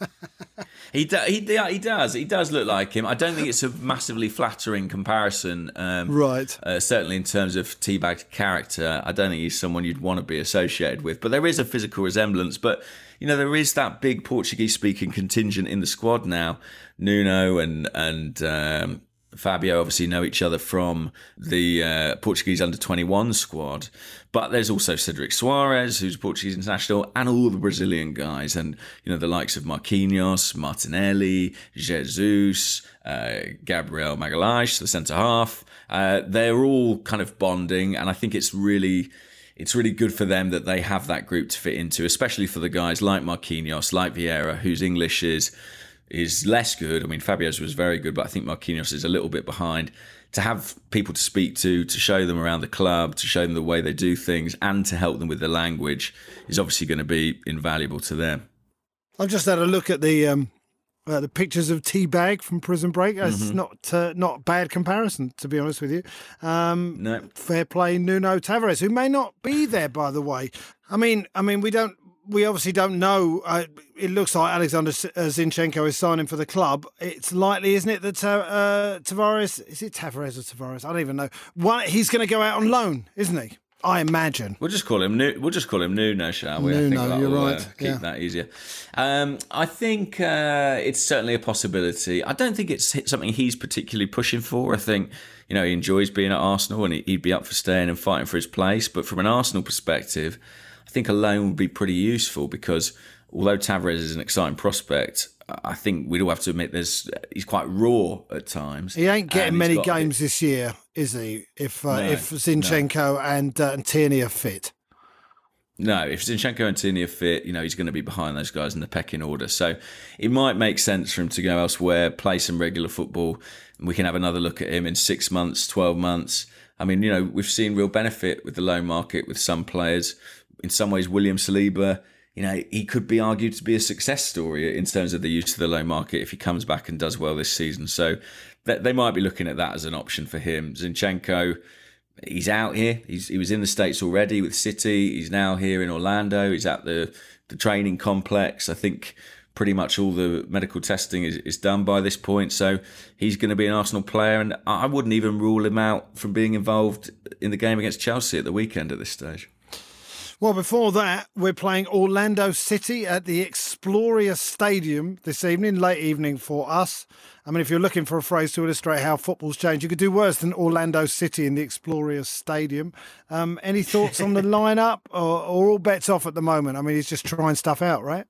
he, do, he he does. He does look like him. I don't think it's a massively flattering comparison. Um,
right.
Uh, certainly in terms of Teabag's character, I don't think he's someone you'd want to be associated with. But there is a physical resemblance. But you know, there is that big Portuguese-speaking contingent in the squad now. Nuno and and. Um, Fabio obviously know each other from the uh, Portuguese under twenty-one squad. But there's also Cedric Soares, who's Portuguese international, and all the Brazilian guys. And, you know, the likes of Marquinhos, Martinelli, Jesus, uh, Gabriel Magalhaes, the centre-half. Uh, they're all kind of bonding. And I think it's really... It's really good for them that they have that group to fit into, especially for the guys like Marquinhos, like Vieira, whose English is is less good. I mean, Fabio's was very good, but I think Marquinhos is a little bit behind. To have people to speak to, to show them around the club, to show them the way they do things, and to help them with the language is obviously going to be invaluable to them.
I've just had a look at the um, uh, the pictures of Teabag from Prison Break. It's
Mm-hmm.
not uh, not a bad comparison, to be honest with you. Um,
No.
Fair play, Nuno Tavares, who may not be there, by the way. I mean, I mean, we don't. We obviously don't know. Uh, it looks like Alexander Zinchenko is signing for the club. It's likely, isn't it, that uh, uh, Tavares, is it Tavares or Tavares? I don't even know. One, he's going to go out on loan, isn't he? I imagine.
We'll just call him. Nu- We'll just call him Nuno, shall we?
Nuno,
I think that'll,
you're right.
Uh, keep
Yeah.
that easier. Um, I think uh, it's certainly a possibility. I don't think it's something he's particularly pushing for. I think, you know, he enjoys being at Arsenal and he'd be up for staying and fighting for his place. But from an Arsenal perspective, I think a loan would be pretty useful because although Tavares is an exciting prospect, I think we'd all have to admit there's he's quite raw at times.
He ain't getting
and he's
many
got a bit-
games this year, is he? If uh,
No,
if Zinchenko and uh, and Tierney are fit.
No, if Zinchenko and Tierney are fit, you know, he's going to be behind those guys in the pecking order. So it might make sense for him to go elsewhere, play some regular football, and we can have another look at him in six months, twelve months. I mean, you know, we've seen real benefit with the loan market with some players. In some ways, William Saliba, you know, he could be argued to be a success story in terms of the use of the loan market if he comes back and does well this season. So they might be looking at that as an option for him. Zinchenko, he's out here. He's, he was in the States already with City. He's now here in Orlando. He's at the, the training complex. I think pretty much all the medical testing is, is done by this point. So he's going to be an Arsenal player. And I wouldn't even rule him out from being involved in the game against Chelsea at the weekend at this stage.
Well, before that, we're playing Orlando City at the Exploria Stadium this evening, late evening for us. I mean, if you're looking for a phrase to illustrate how football's changed, you could do worse than Orlando City in the Exploria Stadium. Um, any thoughts on the lineup, or, or all bets off at the moment? I mean, he's just trying stuff out, right?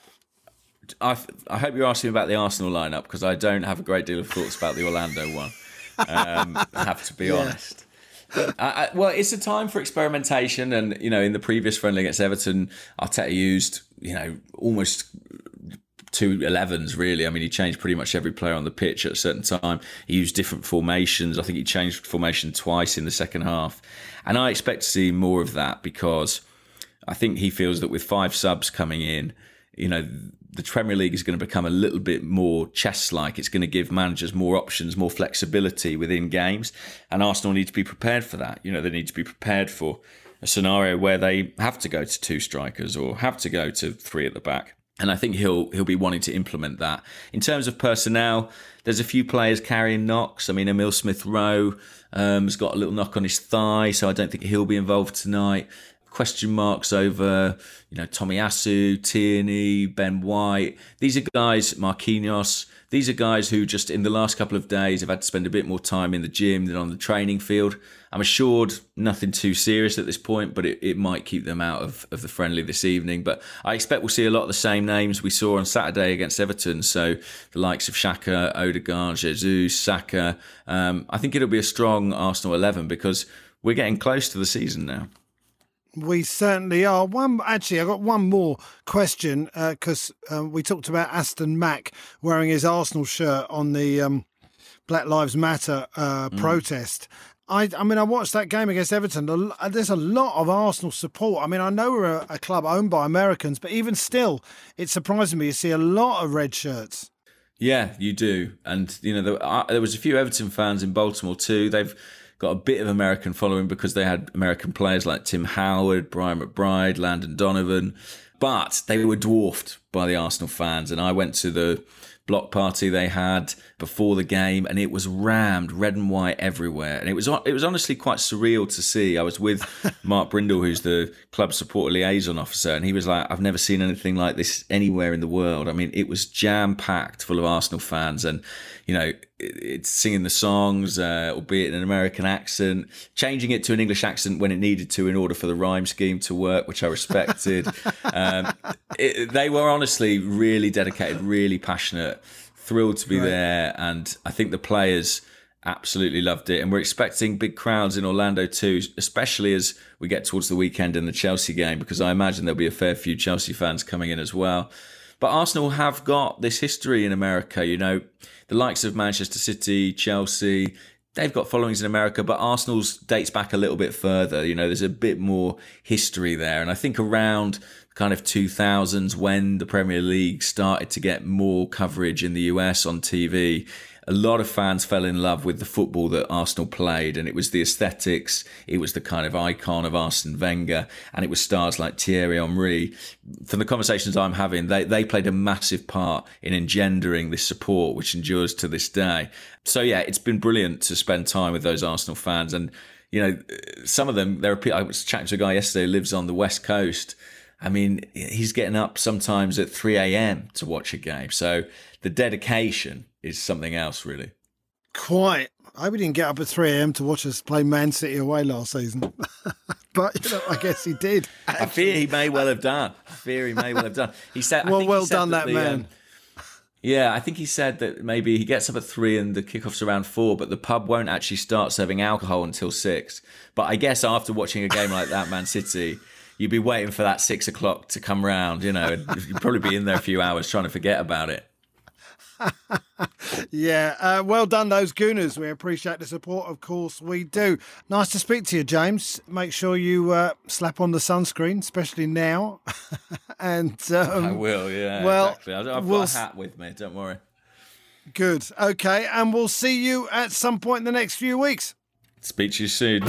I, I hope you're asking about the Arsenal lineup because I don't have a great deal of thoughts about the Orlando one. Um, I have to be yeah. honest. I, I, well, it's a time for experimentation, and you know, in the previous friendly against Everton, Arteta used you know almost two elevens really. I mean, he changed pretty much every player on the pitch at a certain time. He used different formations. I think he changed formation twice in the second half, and I expect to see more of that because I think he feels that with five subs coming in, you know, the Premier League is going to become a little bit more chess-like. It's going to give managers more options, more flexibility within games. And Arsenal need to be prepared for that. You know, they need to be prepared for a scenario where they have to go to two strikers or have to go to three at the back. And I think he'll he'll be wanting to implement that. In terms of personnel, there's a few players carrying knocks. I mean, Emil Smith-Rowe um, has got a little knock on his thigh, so I don't think he'll be involved tonight. Question marks over, you know, Tomiyasu, Tierney, Ben White. These are guys, Marquinhos. These are guys who just in the last couple of days have had to spend a bit more time in the gym than on the training field. I'm assured nothing too serious at this point, but it, it might keep them out of, of the friendly this evening. But I expect we'll see a lot of the same names we saw on Saturday against Everton. So the likes of Xhaka, Odegaard, Jesus, Saka. Um, I think it'll be a strong Arsenal eleven because we're getting close to the season now.
We certainly are. One actually, I got one more question because uh, um, we talked about Aston Mack wearing his Arsenal shirt on the um, Black Lives Matter uh, mm. protest. I, I mean, I watched that game against Everton. There's a lot of Arsenal support. I mean, I know we're a, a club owned by Americans, but even still, it's surprising me to see a lot of red shirts.
Yeah, you do. And, you know, there, uh, there was a few Everton fans in Baltimore too. They've got a bit of American following because they had American players like Tim Howard, Brian McBride, Landon Donovan. but they were dwarfed by the Arsenal fans. And I went to the block party they had before the game, and it was rammed, red and white everywhere. And it was it was honestly quite surreal to see. I was with Mark Brindle, who's the club supporter liaison officer, and he was like, I've never seen anything like this anywhere in the world. I mean, it was jam-packed full of Arsenal fans, and, you know, it's singing the songs, uh, albeit in an American accent, changing it to an English accent when it needed to in order for the rhyme scheme to work, which I respected. um, it, they were honestly really dedicated, really passionate, thrilled to be right there. And I think the players absolutely loved it. And we're expecting big crowds in Orlando too, especially as we get towards the weekend in the Chelsea game, because I imagine there'll be a fair few Chelsea fans coming in as well. But Arsenal have got this history in America, you know, the likes of Manchester City, Chelsea, they've got followings in America, but Arsenal's dates back a little bit further. You know, there's a bit more history there. And I think around kind of two thousands, when the Premier League started to get more coverage in the U S on T V, a lot of fans fell in love with the football that Arsenal played, and it was the aesthetics, it was the kind of icon of Arsene Wenger, and it was stars like Thierry Henry. From the conversations I'm having, they, they played a massive part in engendering this support, which endures to this day. So yeah, it's been brilliant to spend time with those Arsenal fans, and, you know, some of them, there are people, I was chatting to a guy yesterday who lives on the West Coast. I mean, he's getting up sometimes at three a.m. to watch a game. So the dedication is something else, really.
Quite. I hope he didn't get up at three a.m. to watch us play Man City away last season. But, you know, I guess he did.
Actually. I fear he may well have done. I fear he may well have done. He said,
well,
I think
well
he said
done, that,
that the,
man.
Um, yeah, I think he said that maybe he gets up at three and the kickoff's around four, but the pub won't actually start serving alcohol until six. But I guess after watching a game like that, Man City, you'd be waiting for that six o'clock to come round, you know, and you'd probably be in there a few hours trying to forget about it.
Yeah, uh, well done, those Gooners. We appreciate the support, of course we do. Nice to speak to you, James. Make sure you uh, slap on the sunscreen, especially now. and um,
I will, yeah,
well,
exactly. I've
we'll...
got a hat with me, don't worry.
Good, okay, and we'll see you at some point in the next few weeks.
Speak to you soon.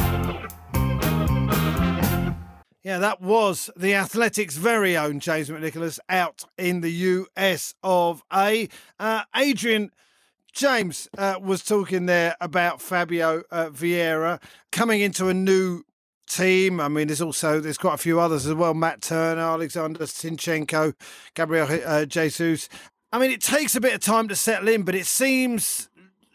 Yeah, that was the Athletics' very own James McNicholas out in the U S of A. Uh, Adrian, James uh, was talking there about Fabio uh, Vieira coming into a new team. I mean, there's also, there's quite a few others as well. Matt Turner, Alexander Zinchenko, Gabriel uh, Jesus. I mean, it takes a bit of time to settle in, but it seems...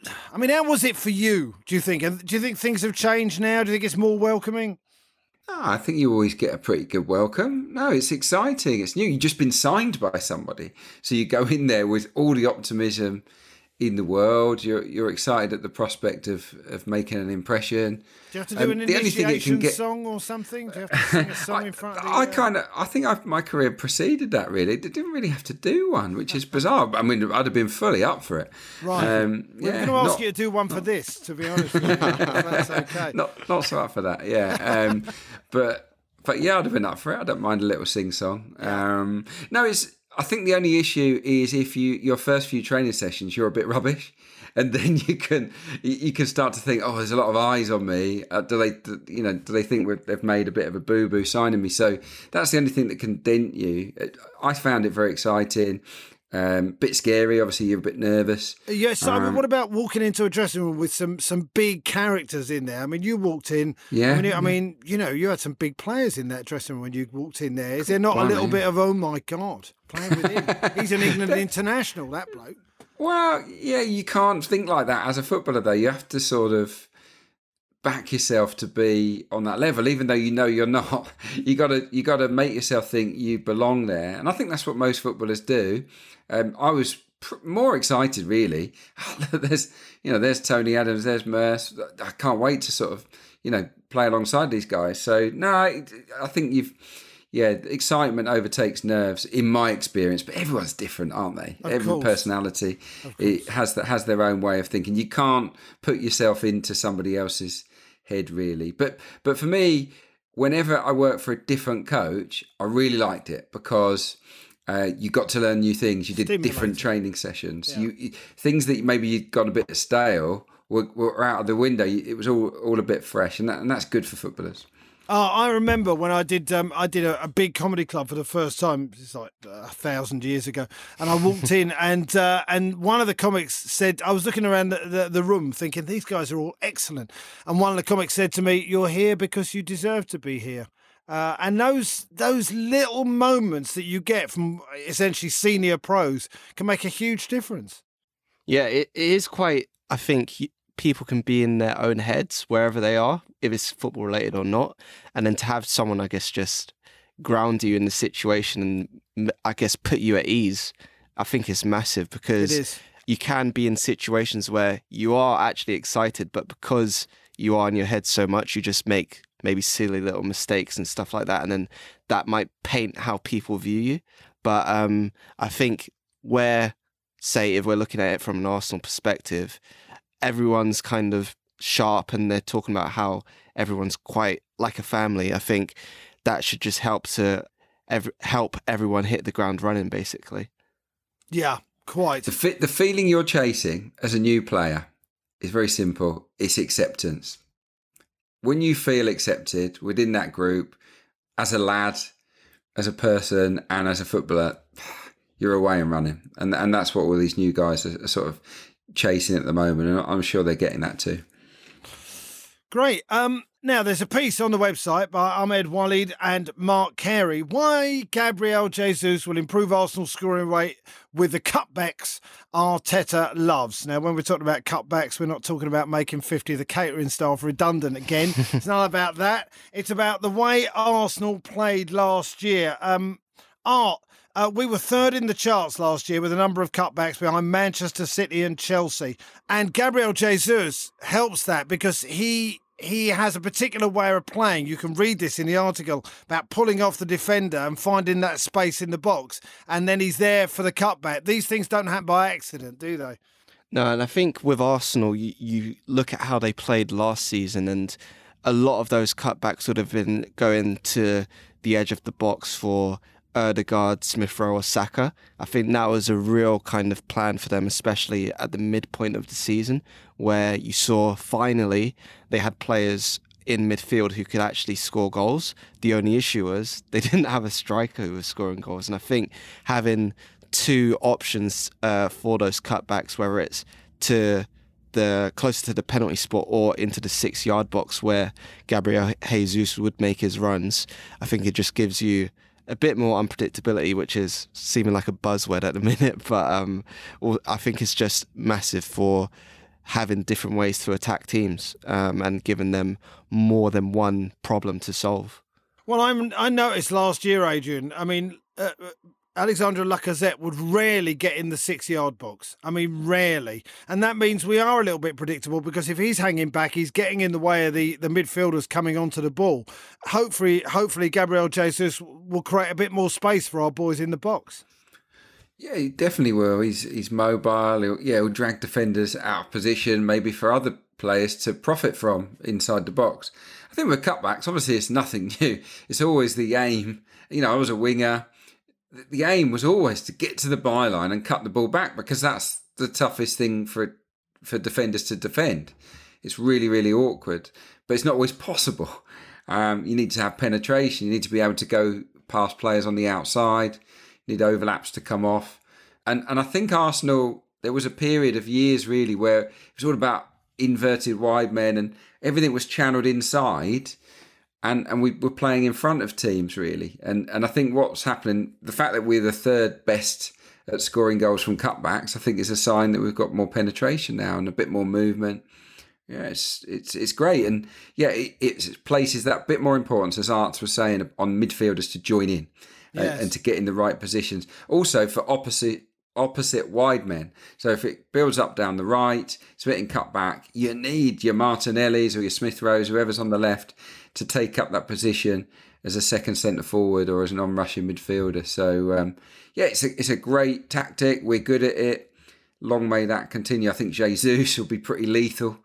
I mean, how was it for you, do you think? And do you think things have changed now? Do you think it's more welcoming?
Oh, I think you always get a pretty good welcome. No, it's exciting. It's new. You've just been signed by somebody. So you go in there with all the optimism in the world. You're you're excited at the prospect of, of making an impression.
Do you have to do um, an initiation get... song or something? Do you have to sing a song in front of the...
I kind of, I think I've, my career preceded that, really. It didn't really have to do one, which is bizarre. I mean, I'd have been fully up for it.
Right.
Um,
We're
yeah,
going to ask
not,
you to do one for this, to be honest with you. That's okay.
Not, not so up for that, yeah. Um, but, but yeah, I'd have been up for it. I don't mind a little sing-song. Um, no, it's... I think the only issue is if you your first few training sessions you're a bit rubbish, and then you can you can start to think, oh, there's a lot of eyes on me. Uh, do they, do, you know, do they think we've, they've made a bit of a boo boo signing me? So that's the only thing that can dent you. I found it very exciting. Um, bit scary, obviously you're a bit nervous.
Yeah, Simon,
um,
what about walking into a dressing room with some some big characters in there? I mean, you walked in.
Yeah.
I mean, I mean, you know, you had some big players in that dressing room when you walked in there. Is there not
Blimey.
a little bit of, oh my God, playing with him? He's an England international, that bloke.
Well, yeah, you can't think like that as a footballer, though. You have to sort of back yourself to be on that level, even though you know you're not. You got to you got to make yourself think you belong there, and I think that's what most footballers do. Um, I was pr- more excited, really. there's, you know, there's Tony Adams, there's Merce. I can't wait to sort of, you know, play alongside these guys. So no, I, I think you've, yeah, excitement overtakes nerves in my experience. But everyone's different, aren't they?
Of
Every
course.
personality it has that has their own way of thinking. You can't put yourself into somebody else's head, really. But but for me, whenever I worked for a different coach, I really liked it because uh, you got to learn new things. You did
Stimulating.
different training sessions.
Yeah.
You, you things that maybe you'd got a bit stale were, were out of the window. It was all all a bit fresh, and that, and that's good for footballers.
Oh, I remember when I did um, I did a, a big comedy club for the first time. It's like a thousand years ago, and I walked in, and uh, and one of the comics said, I was looking around the, the, the room thinking these guys are all excellent, and one of the comics said to me, "You're here because you deserve to be here." Uh, and those those little moments that you get from essentially senior pros can make a huge difference.
Yeah, it, it is quite. I think people can be in their own heads wherever they are, if it's football related or not, and then to have someone, I guess, just ground you in the situation and I guess put you at ease, I think is massive, because
it is.
You can be in situations where you are actually excited, but because you are in your head so much, you just make maybe silly little mistakes and stuff like that, and then that might paint how people view you. But um, I think where, say, if we're looking at it from an Arsenal perspective, everyone's kind of sharp and they're talking about how everyone's quite like a family. I think that should just help to every, help everyone hit the ground running, basically.
Yeah, quite.
The, fi- the feeling you're chasing as a new player is very simple. It's acceptance. When you feel accepted within that group, as a lad, as a person, and as a footballer, you're away and running. And and that's what all these new guys are, are sort of chasing at the moment. And I'm sure they're getting that too.
Great. Um, now, there's a piece on the website by Ahmed Walid and Mark Carey. Why Gabriel Jesus will improve Arsenal's scoring rate with the cutbacks Arteta loves. Now, when we're talking about cutbacks, we're not talking about making fifty of the catering staff redundant again. It's not about that. It's about the way Arsenal played last year. Um, Art, uh, we were third in the charts last year with a number of cutbacks behind Manchester City and Chelsea. And Gabriel Jesus helps that because he... He has a particular way of playing. You can read this in the article about pulling off the defender and finding that space in the box. And then he's there for the cutback. These things don't happen by accident, do they?
No, and I think with Arsenal, you, you look at how they played last season, and a lot of those cutbacks would have been going to the edge of the box for Ødegaard, Smith Rowe or Saka. I think that was a real kind of plan for them, especially at the midpoint of the season, where you saw finally they had players in midfield who could actually score goals. The only issue was they didn't have a striker who was scoring goals. And I think having two options uh, for those cutbacks, whether it's to the closer to the penalty spot or into the six-yard box where Gabriel Jesus would make his runs, I think it just gives you a bit more unpredictability, which is seeming like a buzzword at the minute, but um, I think it's just massive for having different ways to attack teams um, and giving them more than one problem to solve.
Well, I'm, I noticed last year, Adrian, I mean, uh, Alexandre Lacazette would rarely get in the six-yard box. I mean, rarely. And that means we are a little bit predictable because if he's hanging back, he's getting in the way of the, the midfielders coming onto the ball. Hopefully, hopefully Gabriel Jesus will create a bit more space for our boys in the box.
Yeah, he definitely will. He's he's mobile. He'll, yeah, he'll drag defenders out of position, maybe for other players to profit from inside the box. I think with cutbacks, obviously it's nothing new. It's always the aim. You know, I was a winger. The aim was always to get to the byline and cut the ball back because that's the toughest thing for for defenders to defend. It's really, really awkward, but it's not always possible. Um, you need to have penetration. You need to be able to go past players on the outside. Need overlaps to come off. And and I think Arsenal, there was a period of years really where it was all about inverted wide men and everything was channeled inside and, and we were playing in front of teams really. And and I think what's happening, the fact that we're the third best at scoring goals from cutbacks, I think is a sign that we've got more penetration now and a bit more movement. Yeah, it's it's it's great. And yeah, it, it places that bit more importance, as Arts was saying, on midfielders to join in. Yes. And to get in the right positions. Also for opposite opposite wide men. So if it builds up down the right, splitting cut back, you need your Martinellis or your Smith Rowes, whoever's on the left, to take up that position as a second centre forward or as an on-rushing midfielder. So um, yeah, it's a, it's a great tactic. We're good at it. Long may that continue. I think Jesus will be pretty lethal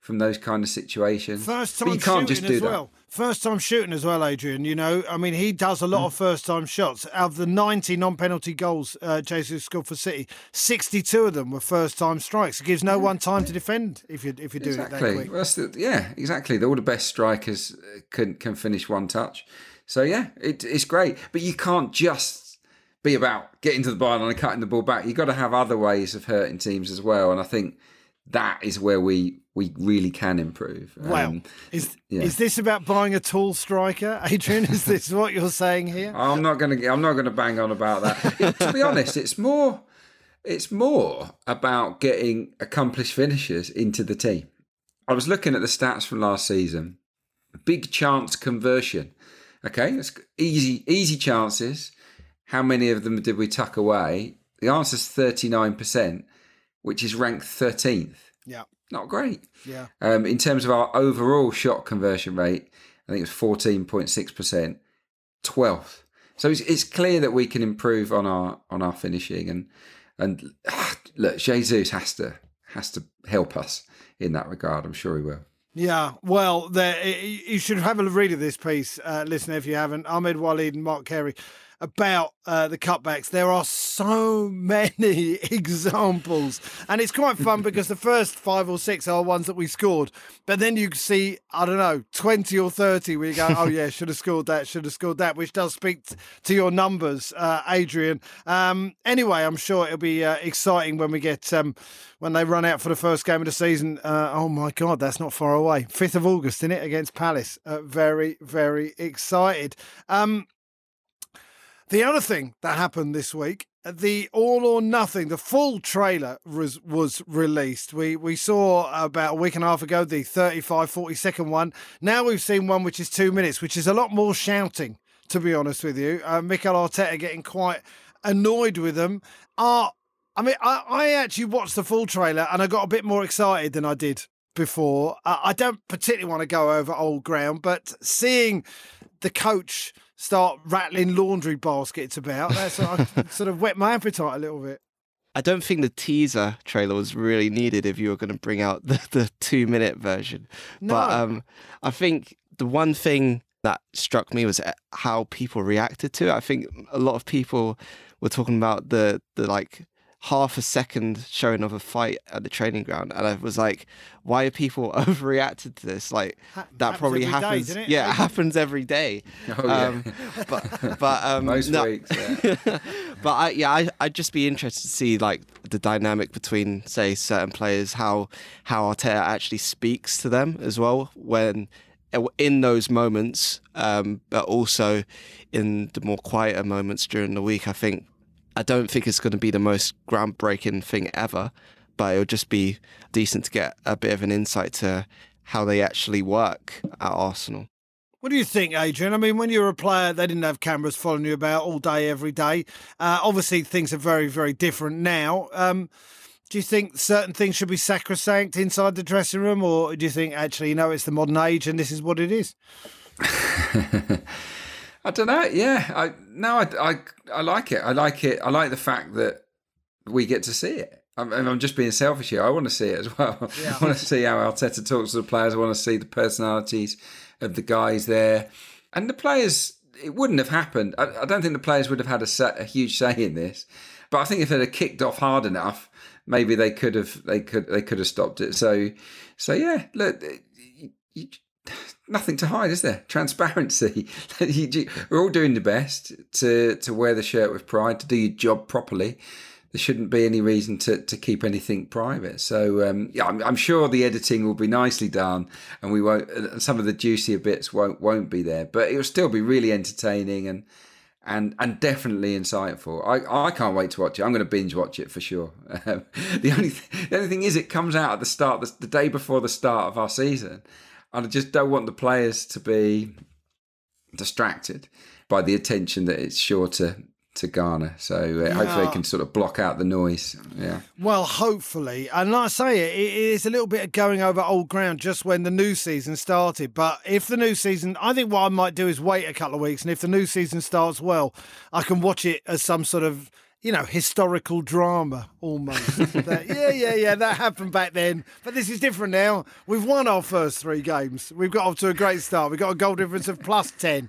from those kind of situations.
First
but
time
you can't
shooting
just do
as
that.
well. First time shooting as well, Adrian. You know, I mean, he does a lot mm. of first time shots. Out of the ninety non-penalty goals uh, Jesus scored for City, sixty-two of them were first time strikes. It gives no one time to defend if you if you do
exactly.
it that quick.
Well, that's the, yeah, exactly. All the best strikers can can finish one touch. So yeah, it, it's great. But you can't just be about getting to the byline and cutting the ball back. You've got to have other ways of hurting teams as well. And I think that is where we we really can improve.
Wow.
Um,
is
yeah.
is this about buying a tall striker, Adrian? Is this what you're saying here?
I'm not going to I'm not going to bang on about that. To be honest, it's more it's more about getting accomplished finishers into the team. I was looking at the stats from last season. Big chance conversion. Okay, it's easy easy chances. How many of them did we tuck away? The answer is thirty-nine percent, which is ranked thirteenth.
Yeah.
Not great.
Yeah.
Um, in terms of our overall shot conversion rate, I think it was fourteen point six percent, twelfth. So it's, it's clear that we can improve on our on our finishing, and and look, Jesus has to has to help us in that regard. I'm sure he will.
Yeah, well, there, you should have a read of this piece, uh, listener, if you haven't. Ahmed Walid and Mark Carey about uh, the cutbacks. There are so many examples, and it's quite fun because the first five or six are ones that we scored, but then you see, I don't know, twenty or thirty where you go, oh yeah, should have scored that, should have scored that, which does speak to your numbers, uh, Adrian. Um, anyway, I'm sure it'll be uh, exciting when we get um, when they run out for the first game of the season. Uh, oh my God, that's not far away. fifth of August, isn't it, against Palace? Uh, very, very excited. Um, The other thing that happened this week, the All or Nothing, the full trailer was was released. We we saw about a week and a half ago the thirty-five, forty second one. Now we've seen one which is two minutes, which is a lot more shouting, to be honest with you. Uh, Mikel Arteta getting quite annoyed with them. Uh, I mean, I, I actually watched the full trailer and I got a bit more excited than I did before. Uh, I don't particularly want to go over old ground, but seeing the coach start rattling laundry baskets about, that's sort of, sort of whet my appetite a little bit.
I don't think the teaser trailer was really needed if you were going to bring out the, the two minute version.
No.
But um, I think the one thing that struck me was how people reacted to it. I think a lot of people were talking about the, the like half a second showing of a fight at the training ground, and I was like, why are people overreacted to this? Like
ha-
that probably happens.
Day,
yeah, it happens every day.
Oh,
um,
yeah.
but but um,
most
no.
weeks. Yeah.
But I, yeah, I, I'd just be interested to see like the dynamic between, say, certain players, how how Arteta actually speaks to them as well when in those moments, um, but also in the more quieter moments during the week. I think. I don't think it's going to be the most groundbreaking thing ever, but it'll just be decent to get a bit of an insight to how they actually work at Arsenal.
What do you think, Adrian? I mean, when you were a player, they didn't have cameras following you about all day, every day. Uh, obviously, things are very, very different now. Um, do you think certain things should be sacrosanct inside the dressing room, or do you think, actually, you know, it's the modern age and this is what it is?
I don't know. Yeah, I no, I, I I like it. I like it. I like the fact that we get to see it. I'm, I'm just being selfish here. I want to see it as well. Yeah. I want to see how Arteta talks to the players. I want to see the personalities of the guys there, and the players. It wouldn't have happened. I, I don't think the players would have had a, set, a huge say in this. But I think if it had kicked off hard enough, maybe they could have. They could. They could have stopped it. So, so yeah. Look. You, you, Nothing to hide, is there? Transparency. We're all doing the best to, to wear the shirt with pride, to do your job properly. There shouldn't be any reason to, to keep anything private. So, um, yeah, I'm, I'm sure the editing will be nicely done, and we won't. Some of the juicier bits won't won't be there, but it will still be really entertaining and and and definitely insightful. I, I can't wait to watch it. I'm going to binge watch it for sure. Um, the only th- the only thing is, it comes out at the start, the, the day before the start of our season. I just don't want the players to be distracted by the attention that it's sure to, to garner. So uh, yeah. hopefully they can sort of block out the noise. Yeah.
Well, hopefully. And like I say, it, it is a little bit of going over old ground just when the new season started. But if the new season, I think what I might do is wait a couple of weeks. And if the new season starts well, I can watch it as some sort of, you know, historical drama almost. that, yeah, yeah, yeah, that happened back then. But this is different now. We've won our first three games. We've got off to a great start. We've got a goal difference of plus ten.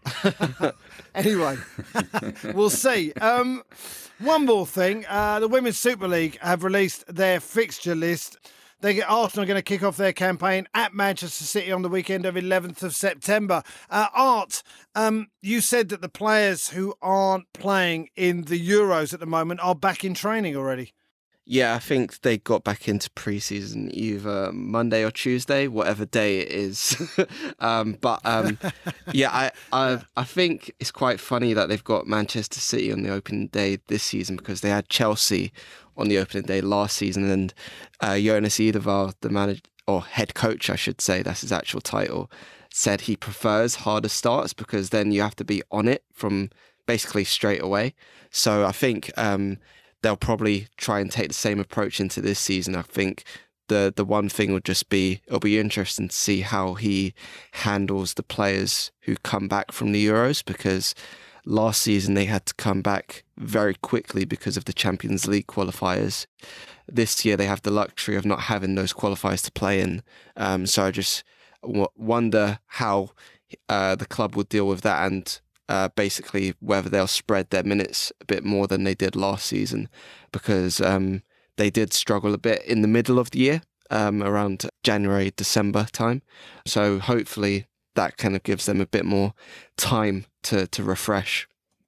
Anyway, we'll see. Um, one more thing. Uh, the Women's Super League have released their fixture list. They get Arsenal are going to kick off their campaign at Manchester City on the weekend of eleventh of September. Uh, Art, um, you said that the players who aren't playing in the Euros at the moment are back in training already.
Yeah, I think they got back into pre-season either Monday or Tuesday, whatever day it is. um, but um, yeah, I, I I think it's quite funny that they've got Manchester City on the opening day this season because they had Chelsea on the opening day last season, and uh, Jonas Edeval, the manager or head coach, I should say, that's his actual title, said he prefers harder starts because then you have to be on it from basically straight away. So I think. Um, They'll probably try and take the same approach into this season. I think the the one thing will just be, it'll be interesting to see how he handles the players who come back from the Euros, because last season they had to come back very quickly because of the Champions League qualifiers. This year they have the luxury of not having those qualifiers to play in. Um, so I just w- wonder how uh, the club will deal with that, and Uh, basically whether they'll spread their minutes a bit more than they did last season, because um, they did struggle a bit in the middle of the year, um, around January, December time. So hopefully that kind of gives them a bit more time to, to refresh.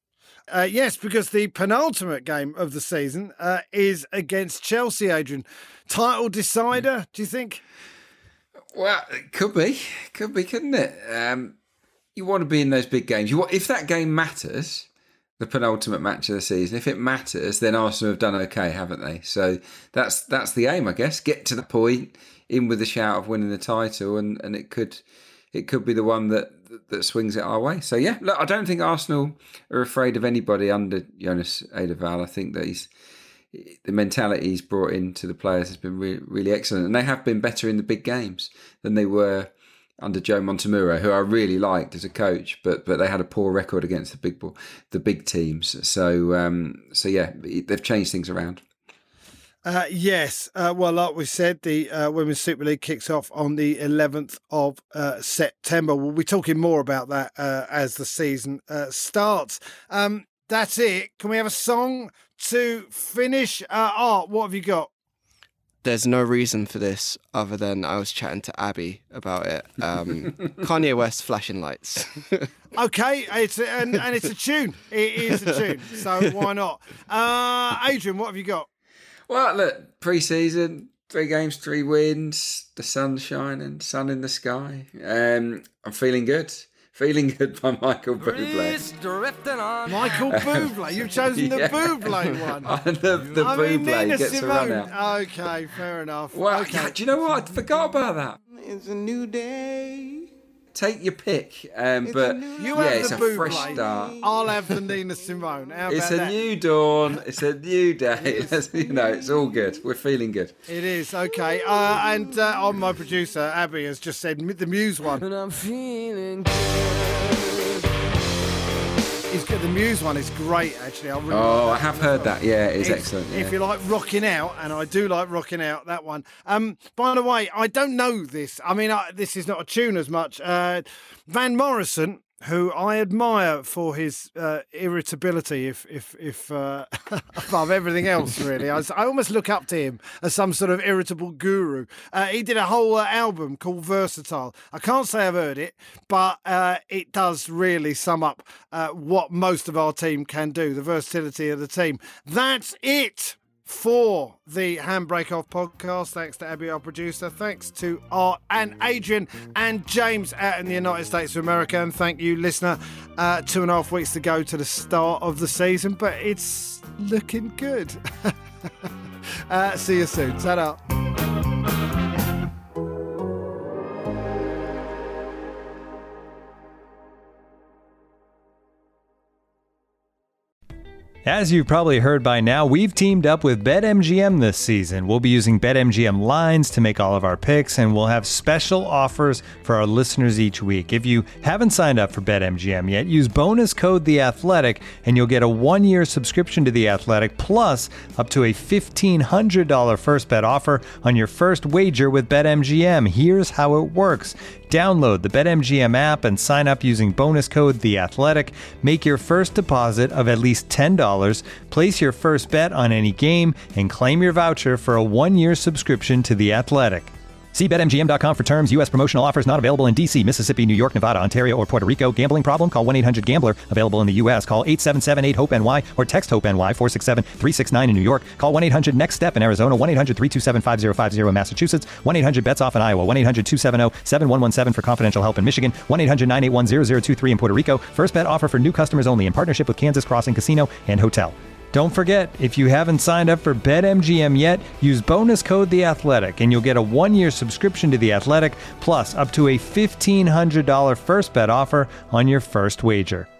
Uh, yes, because the penultimate game of the season uh, is against Chelsea, Adrian. Title decider, do you think?
Well, it could be. Could be, couldn't it? Um... You want to be in those big games. You want, if that game matters, the penultimate match of the season, if it matters, then Arsenal have done okay, haven't they? So that's that's the aim, I guess. Get to the point, in with the shout of winning the title, and, and it could it could be the one that that swings it our way. So yeah, look, I don't think Arsenal are afraid of anybody under Jonas Edeval. I think that he's the mentality he's brought into the players has been really, really excellent, and they have been better in the big games than they were under Joe Montemurro, who I really liked as a coach, but but they had a poor record against the big ball, the big teams. So um, so yeah, they've changed things around.
Uh, yes, uh, well, like we said, the uh, Women's Super League kicks off on the eleventh of uh, September. We'll be talking more about that uh, as the season uh, starts. Um, that's it. Can we have a song to finish? Uh, Art, what have you got?
There's no reason for this other than I was chatting to Abby about it. Um, Kanye West, Flashing Lights.
Okay, it's a, and, and it's a tune. It is a tune, so why not? Uh, Adrian, what have you got?
Well, look, pre-season, three games, three wins, the sun's shining, sun in the sky. Um, I'm feeling good. Feeling Good by Michael Bublé.
Michael Bublé, you've chosen the yeah. Bublé one.
the the
I
Bublé
mean, Nina
gets
Simone.
a run out.
Okay, fair enough.
Well,
okay.
do you know what? I forgot about that.
It's a new day.
Take your pick, um, but
you
yeah,
have
it's
the
a
Bublé.
fresh start.
I'll have the Nina Simone. How
it's a
that?
new dawn. It's a new day. you know, it's all good. We're feeling good.
It is okay. Uh, and uh, on my producer Abby has just said the Muse one.
And I'm feeling good.
He's good. The Muse one is great, actually. I really
oh,
like
I have heard that. Yeah, it is
if,
excellent. Yeah.
If you like rocking out, and I do like rocking out, that one. Um, by the way, I don't know this. I mean, I, this is not a tune as much. Uh, Van Morrison, who I admire for his uh, irritability, if if if uh, above everything else, really. I, was, I almost look up to him as some sort of irritable guru. Uh, he did a whole uh, album called Versatile. I can't say I've heard it, but uh, it does really sum up uh, what most of our team can do, the versatility of the team. That's it for the Handbrake Off podcast. Thanks to Abby, our producer. Thanks to Art and Adrian and James out in the United States of America. And thank you, listener. Uh, two and a half weeks to go to the start of the season, but it's looking good. uh, see you soon. Ta-da.
As you've probably heard by now, we've teamed up with BetMGM this season. We'll be using BetMGM lines to make all of our picks, and we'll have special offers for our listeners each week. If you haven't signed up for BetMGM yet, use bonus code The Athletic, and you'll get a one-year subscription to The Athletic, plus up to a fifteen hundred dollars first bet offer on your first wager with BetMGM. Here's how it works. Download the BetMGM app and sign up using bonus code The Athletic. Make your first deposit of at least ten dollars, place your first bet on any game, and claim your voucher for a one-year subscription to The Athletic. See Bet M G M dot com for terms. U S promotional offers not available in D C, Mississippi, New York, Nevada, Ontario, or Puerto Rico. Gambling problem? Call one eight hundred gambler. Available in the U S. Call eight seven seven eight hope N Y or text HOPE-NY four six seven three six nine in New York. Call one eight hundred next step in Arizona. one eight hundred three two seven five zero five zero in Massachusetts. one eight hundred bets off in Iowa. one eight hundred two seven zero seven one one seven for confidential help in Michigan. one eight hundred nine eight one zero zero two three in Puerto Rico. First bet offer for new customers only in partnership with Kansas Crossing Casino and Hotel. Don't forget, if you haven't signed up for BetMGM yet, use bonus code The Athletic, and you'll get a one-year subscription to The Athletic, plus up to a fifteen hundred dollars first bet offer on your first wager.